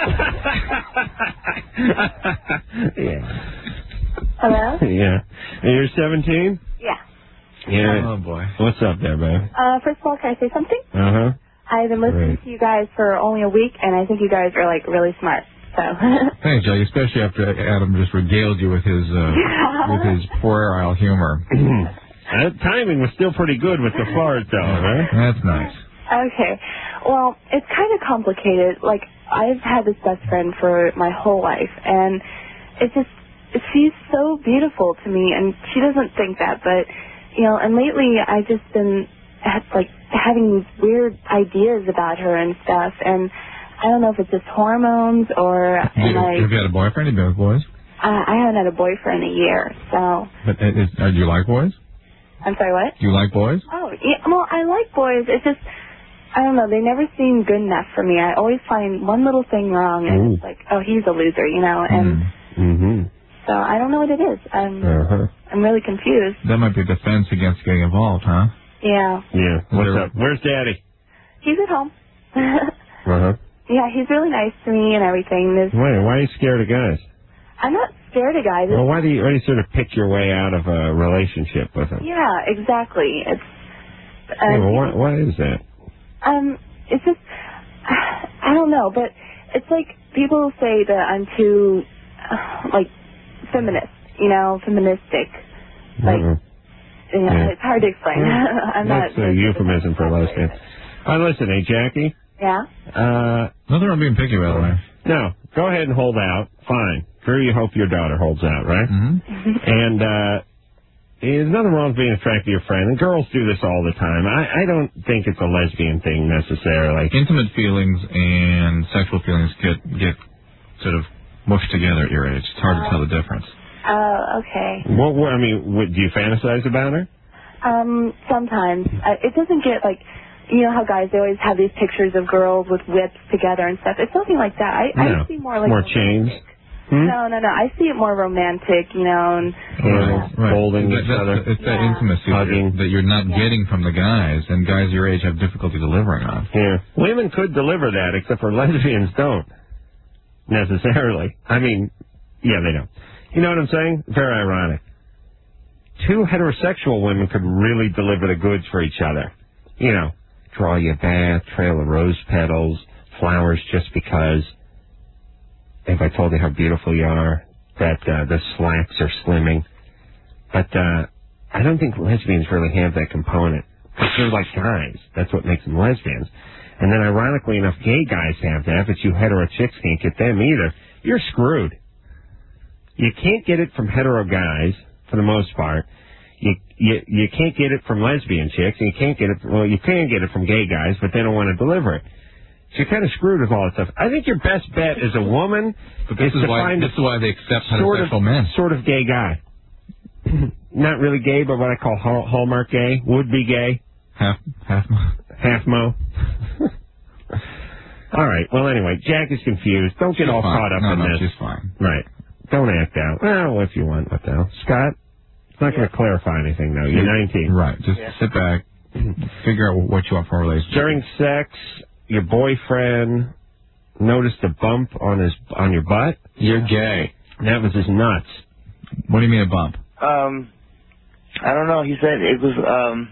Speaker 1: Yeah.
Speaker 18: Hello?
Speaker 1: Yeah. And you're 17?
Speaker 18: Yeah.
Speaker 1: Yeah.
Speaker 2: Oh, boy.
Speaker 1: What's up there, babe?
Speaker 18: First of all, can I say something?
Speaker 1: Uh-huh.
Speaker 18: I've been listening to you guys for only a week, and I think you guys are, like, really smart. So.
Speaker 2: Thanks, Jackie, especially after Adam just regaled you with his puerile humor.
Speaker 1: That timing was still pretty good with the fart, though, right?
Speaker 2: That's nice.
Speaker 18: Okay. Well, it's kind of complicated. Like, I've had this best friend for my whole life, and it's just, she's so beautiful to me, and she doesn't think that, but, you know, and lately I've just been, like, having these weird ideas about her and stuff, and I don't know if it's just hormones or...
Speaker 2: Have you had a boyfriend? Have you been with boys?
Speaker 18: I haven't had a boyfriend in a year, so...
Speaker 2: But do you like boys?
Speaker 18: I'm sorry, what?
Speaker 2: Do you like boys?
Speaker 18: Oh, yeah, well, I like boys. It's just, I don't know, they never seem good enough for me. I always find one little thing wrong, and it's like, oh, he's a loser, you know, and so I don't know what it is. I'm really confused.
Speaker 2: That might be a defense against getting involved, huh?
Speaker 18: Yeah.
Speaker 1: Yeah. What's up? Where's Daddy?
Speaker 18: He's at home.
Speaker 1: Uh-huh.
Speaker 18: Yeah, he's really nice to me and everything.
Speaker 1: Why are you scared of guys?
Speaker 18: I'm not scared of guys.
Speaker 1: Well, why do you sort of pick your way out of a relationship with them?
Speaker 18: Yeah, exactly. It's...
Speaker 1: why is that?
Speaker 18: It's just... I don't know, but it's like people say that I'm too, like, feminist, you know, feministic. Like, you know, it's hard to explain.
Speaker 1: That's a euphemism for lesbian. Listen, hey, Jackie?
Speaker 18: Yeah?
Speaker 2: Nothing wrong being picky, by the way.
Speaker 1: No, go ahead and hold out. Fine. Sure, you hope your daughter holds out, right? And there's nothing wrong with being attracted to your friend. And girls do this all the time. I don't think it's a lesbian thing necessarily.
Speaker 2: Intimate feelings and sexual feelings get sort of mushed together at your age. It's hard to tell the difference.
Speaker 18: Oh, okay.
Speaker 1: I mean, do you fantasize about her?
Speaker 18: Sometimes. It doesn't get, like, you know how guys, they always have these pictures of girls with whips together and stuff. It's nothing like that. I see more like...
Speaker 1: More chains?
Speaker 18: No. I see it more romantic, you know, and...
Speaker 1: Holding each other.
Speaker 2: It's that intimacy that you're not getting from the guys, and guys your age have difficulty delivering on.
Speaker 1: Yeah. Women could deliver that, except for lesbians don't. Necessarily. I mean, yeah, they don't. You know what I'm saying? Very ironic. Two heterosexual women could really deliver the goods for each other. You know, draw you a bath, trail of rose petals, flowers just because. If I told you how beautiful you are, that the slacks are slimming. But I don't think lesbians really have that component. They're like guys. That's what makes them lesbians. And then ironically enough, gay guys have that, but you hetero chicks can't get them either. You're screwed. You can't get it from hetero guys, for the most part. You can't get it from lesbian chicks, and you can't get it, you can get it from gay guys, but they don't want to deliver it. So you're kind of screwed with all that stuff. I think your best bet as a woman
Speaker 2: this is why they accept heterosexual men.
Speaker 1: Sort of gay guy. Not really gay, but what I call hallmark gay, would be gay. Half mo. All right. Well, anyway, Jack is confused. Don't get all caught up in this.
Speaker 2: She's fine.
Speaker 1: Right. Don't act out. Well, if you want, what the hell. Scott, it's not going to clarify anything, though. You're 19.
Speaker 2: Right. Just sit back, figure out what you want from a relationship.
Speaker 1: During sex, your boyfriend noticed a bump on your butt.
Speaker 2: You're gay.
Speaker 1: That was his nuts.
Speaker 2: What do you mean a bump?
Speaker 19: I don't know. He said it was,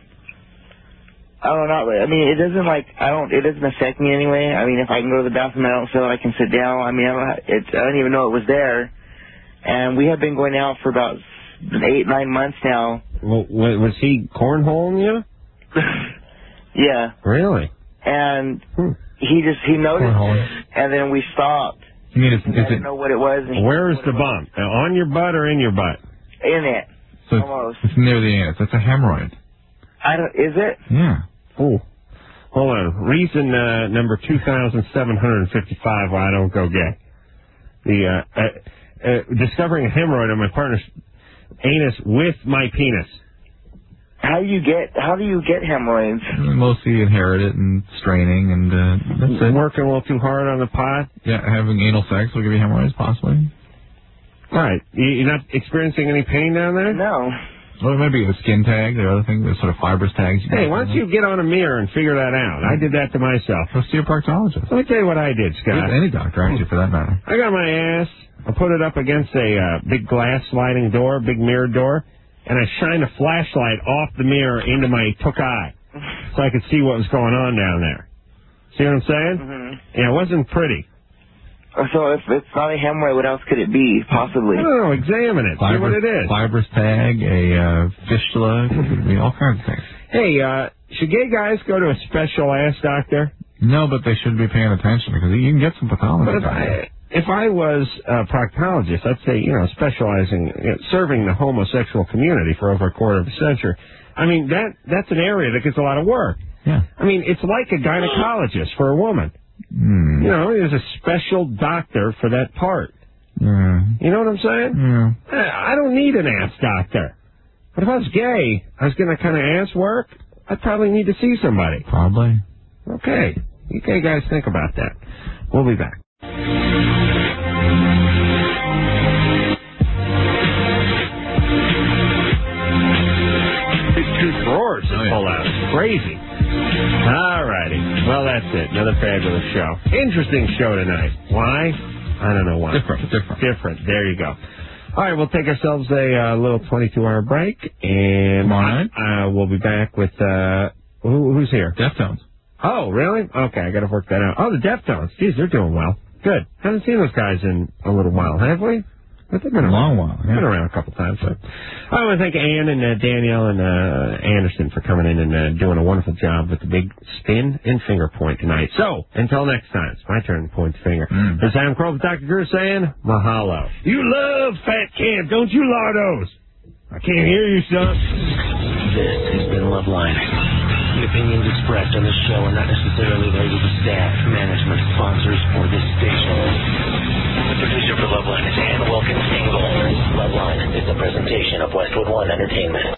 Speaker 19: I don't know. I mean, it doesn't affect me anyway. I mean, if I can go to the bathroom, I don't feel like I can sit down. I mean, I don't even know it was there. And we have been going out for about 8-9 months now.
Speaker 1: Well, was he cornholing you?
Speaker 19: Yeah.
Speaker 1: Really?
Speaker 19: And he noticed it, and then we stopped.
Speaker 2: You mean
Speaker 19: I didn't know what it was.
Speaker 1: Where is the bump? On your butt or in your butt?
Speaker 19: In it.
Speaker 2: So
Speaker 19: almost.
Speaker 2: It's near the anus. That's a hemorrhoid.
Speaker 19: Is it?
Speaker 2: Yeah.
Speaker 1: Oh. Hold on. Reason number 2,755 why I don't go gay. Discovering a hemorrhoid on my partner's anus with my penis.
Speaker 19: How do you get hemorrhoids?
Speaker 2: Mostly inherited and straining, and that's it.
Speaker 1: Working a little too hard on the pot?
Speaker 2: Yeah, having anal sex will give you hemorrhoids, possibly.
Speaker 1: All right. You're not experiencing any pain down there?
Speaker 19: No.
Speaker 2: Well, it might be a skin tag, the other thing, the sort of fibrous tags.
Speaker 1: Hey, why don't you get on a mirror and figure that out? I did that to myself.
Speaker 2: Go see a proctologist.
Speaker 1: Let me tell you what I did, Scott.
Speaker 2: Any doctor, actually, for that matter.
Speaker 1: I got my ass, I put it up against a big glass sliding door, big mirror door, and I shined a flashlight off the mirror into my took eye so I could see what was going on down there. See what I'm saying?
Speaker 19: Mm-hmm.
Speaker 1: Yeah, it wasn't pretty.
Speaker 19: So if it's not a hemorrhoid, what else could it be, possibly?
Speaker 1: I don't know. Examine it. See what it is.
Speaker 2: Fibrous tag, a fistula, all kinds of things.
Speaker 1: Hey, should gay guys go to a special ass doctor?
Speaker 2: No, but they should be paying attention because you can get some pathology.
Speaker 1: But if I was a proctologist, I'd say, specializing, serving the homosexual community for over a quarter of a century. I mean, that's an area that gets a lot of work.
Speaker 2: Yeah.
Speaker 1: I mean, it's like a gynecologist for a woman. There's a special doctor for that part. You know what I'm saying? I don't need an ass doctor. But if I was gay, I was going to kind of ass work, I'd probably need to see somebody.
Speaker 2: Probably.
Speaker 1: Okay. You gay guys think about that. We'll be back. Big 2 drawers to pull out. It's crazy. All righty. Well, that's it. Another fabulous show. Interesting show tonight. Why? I don't know why. Different. There you go. All right, we'll take ourselves a little 22-hour break, and we'll be back with, who's here?
Speaker 2: Deftones.
Speaker 1: Oh, really? Okay, I got to work that out. Oh, the Deftones. Geez, they're doing well. Good. Haven't seen those guys in a little while, have we? But they've been
Speaker 2: a long while.
Speaker 1: Been around a couple times. So. I want to thank Ann and Danielle and Anderson for coming in and doing a wonderful job with the big spin and finger point tonight. So, until next time, it's my turn to point the finger. This is Adam Crow with Dr. Drew saying, mahalo. You love fat camp, don't you, Lardos? I can't hear you, son.
Speaker 20: This has been Loveline. The opinions expressed on this show are not necessarily those of the staff, management, sponsors, or this station. The producer for Loveline is Ann Wilkins Engel. Loveline is a presentation of Westwood One Entertainment.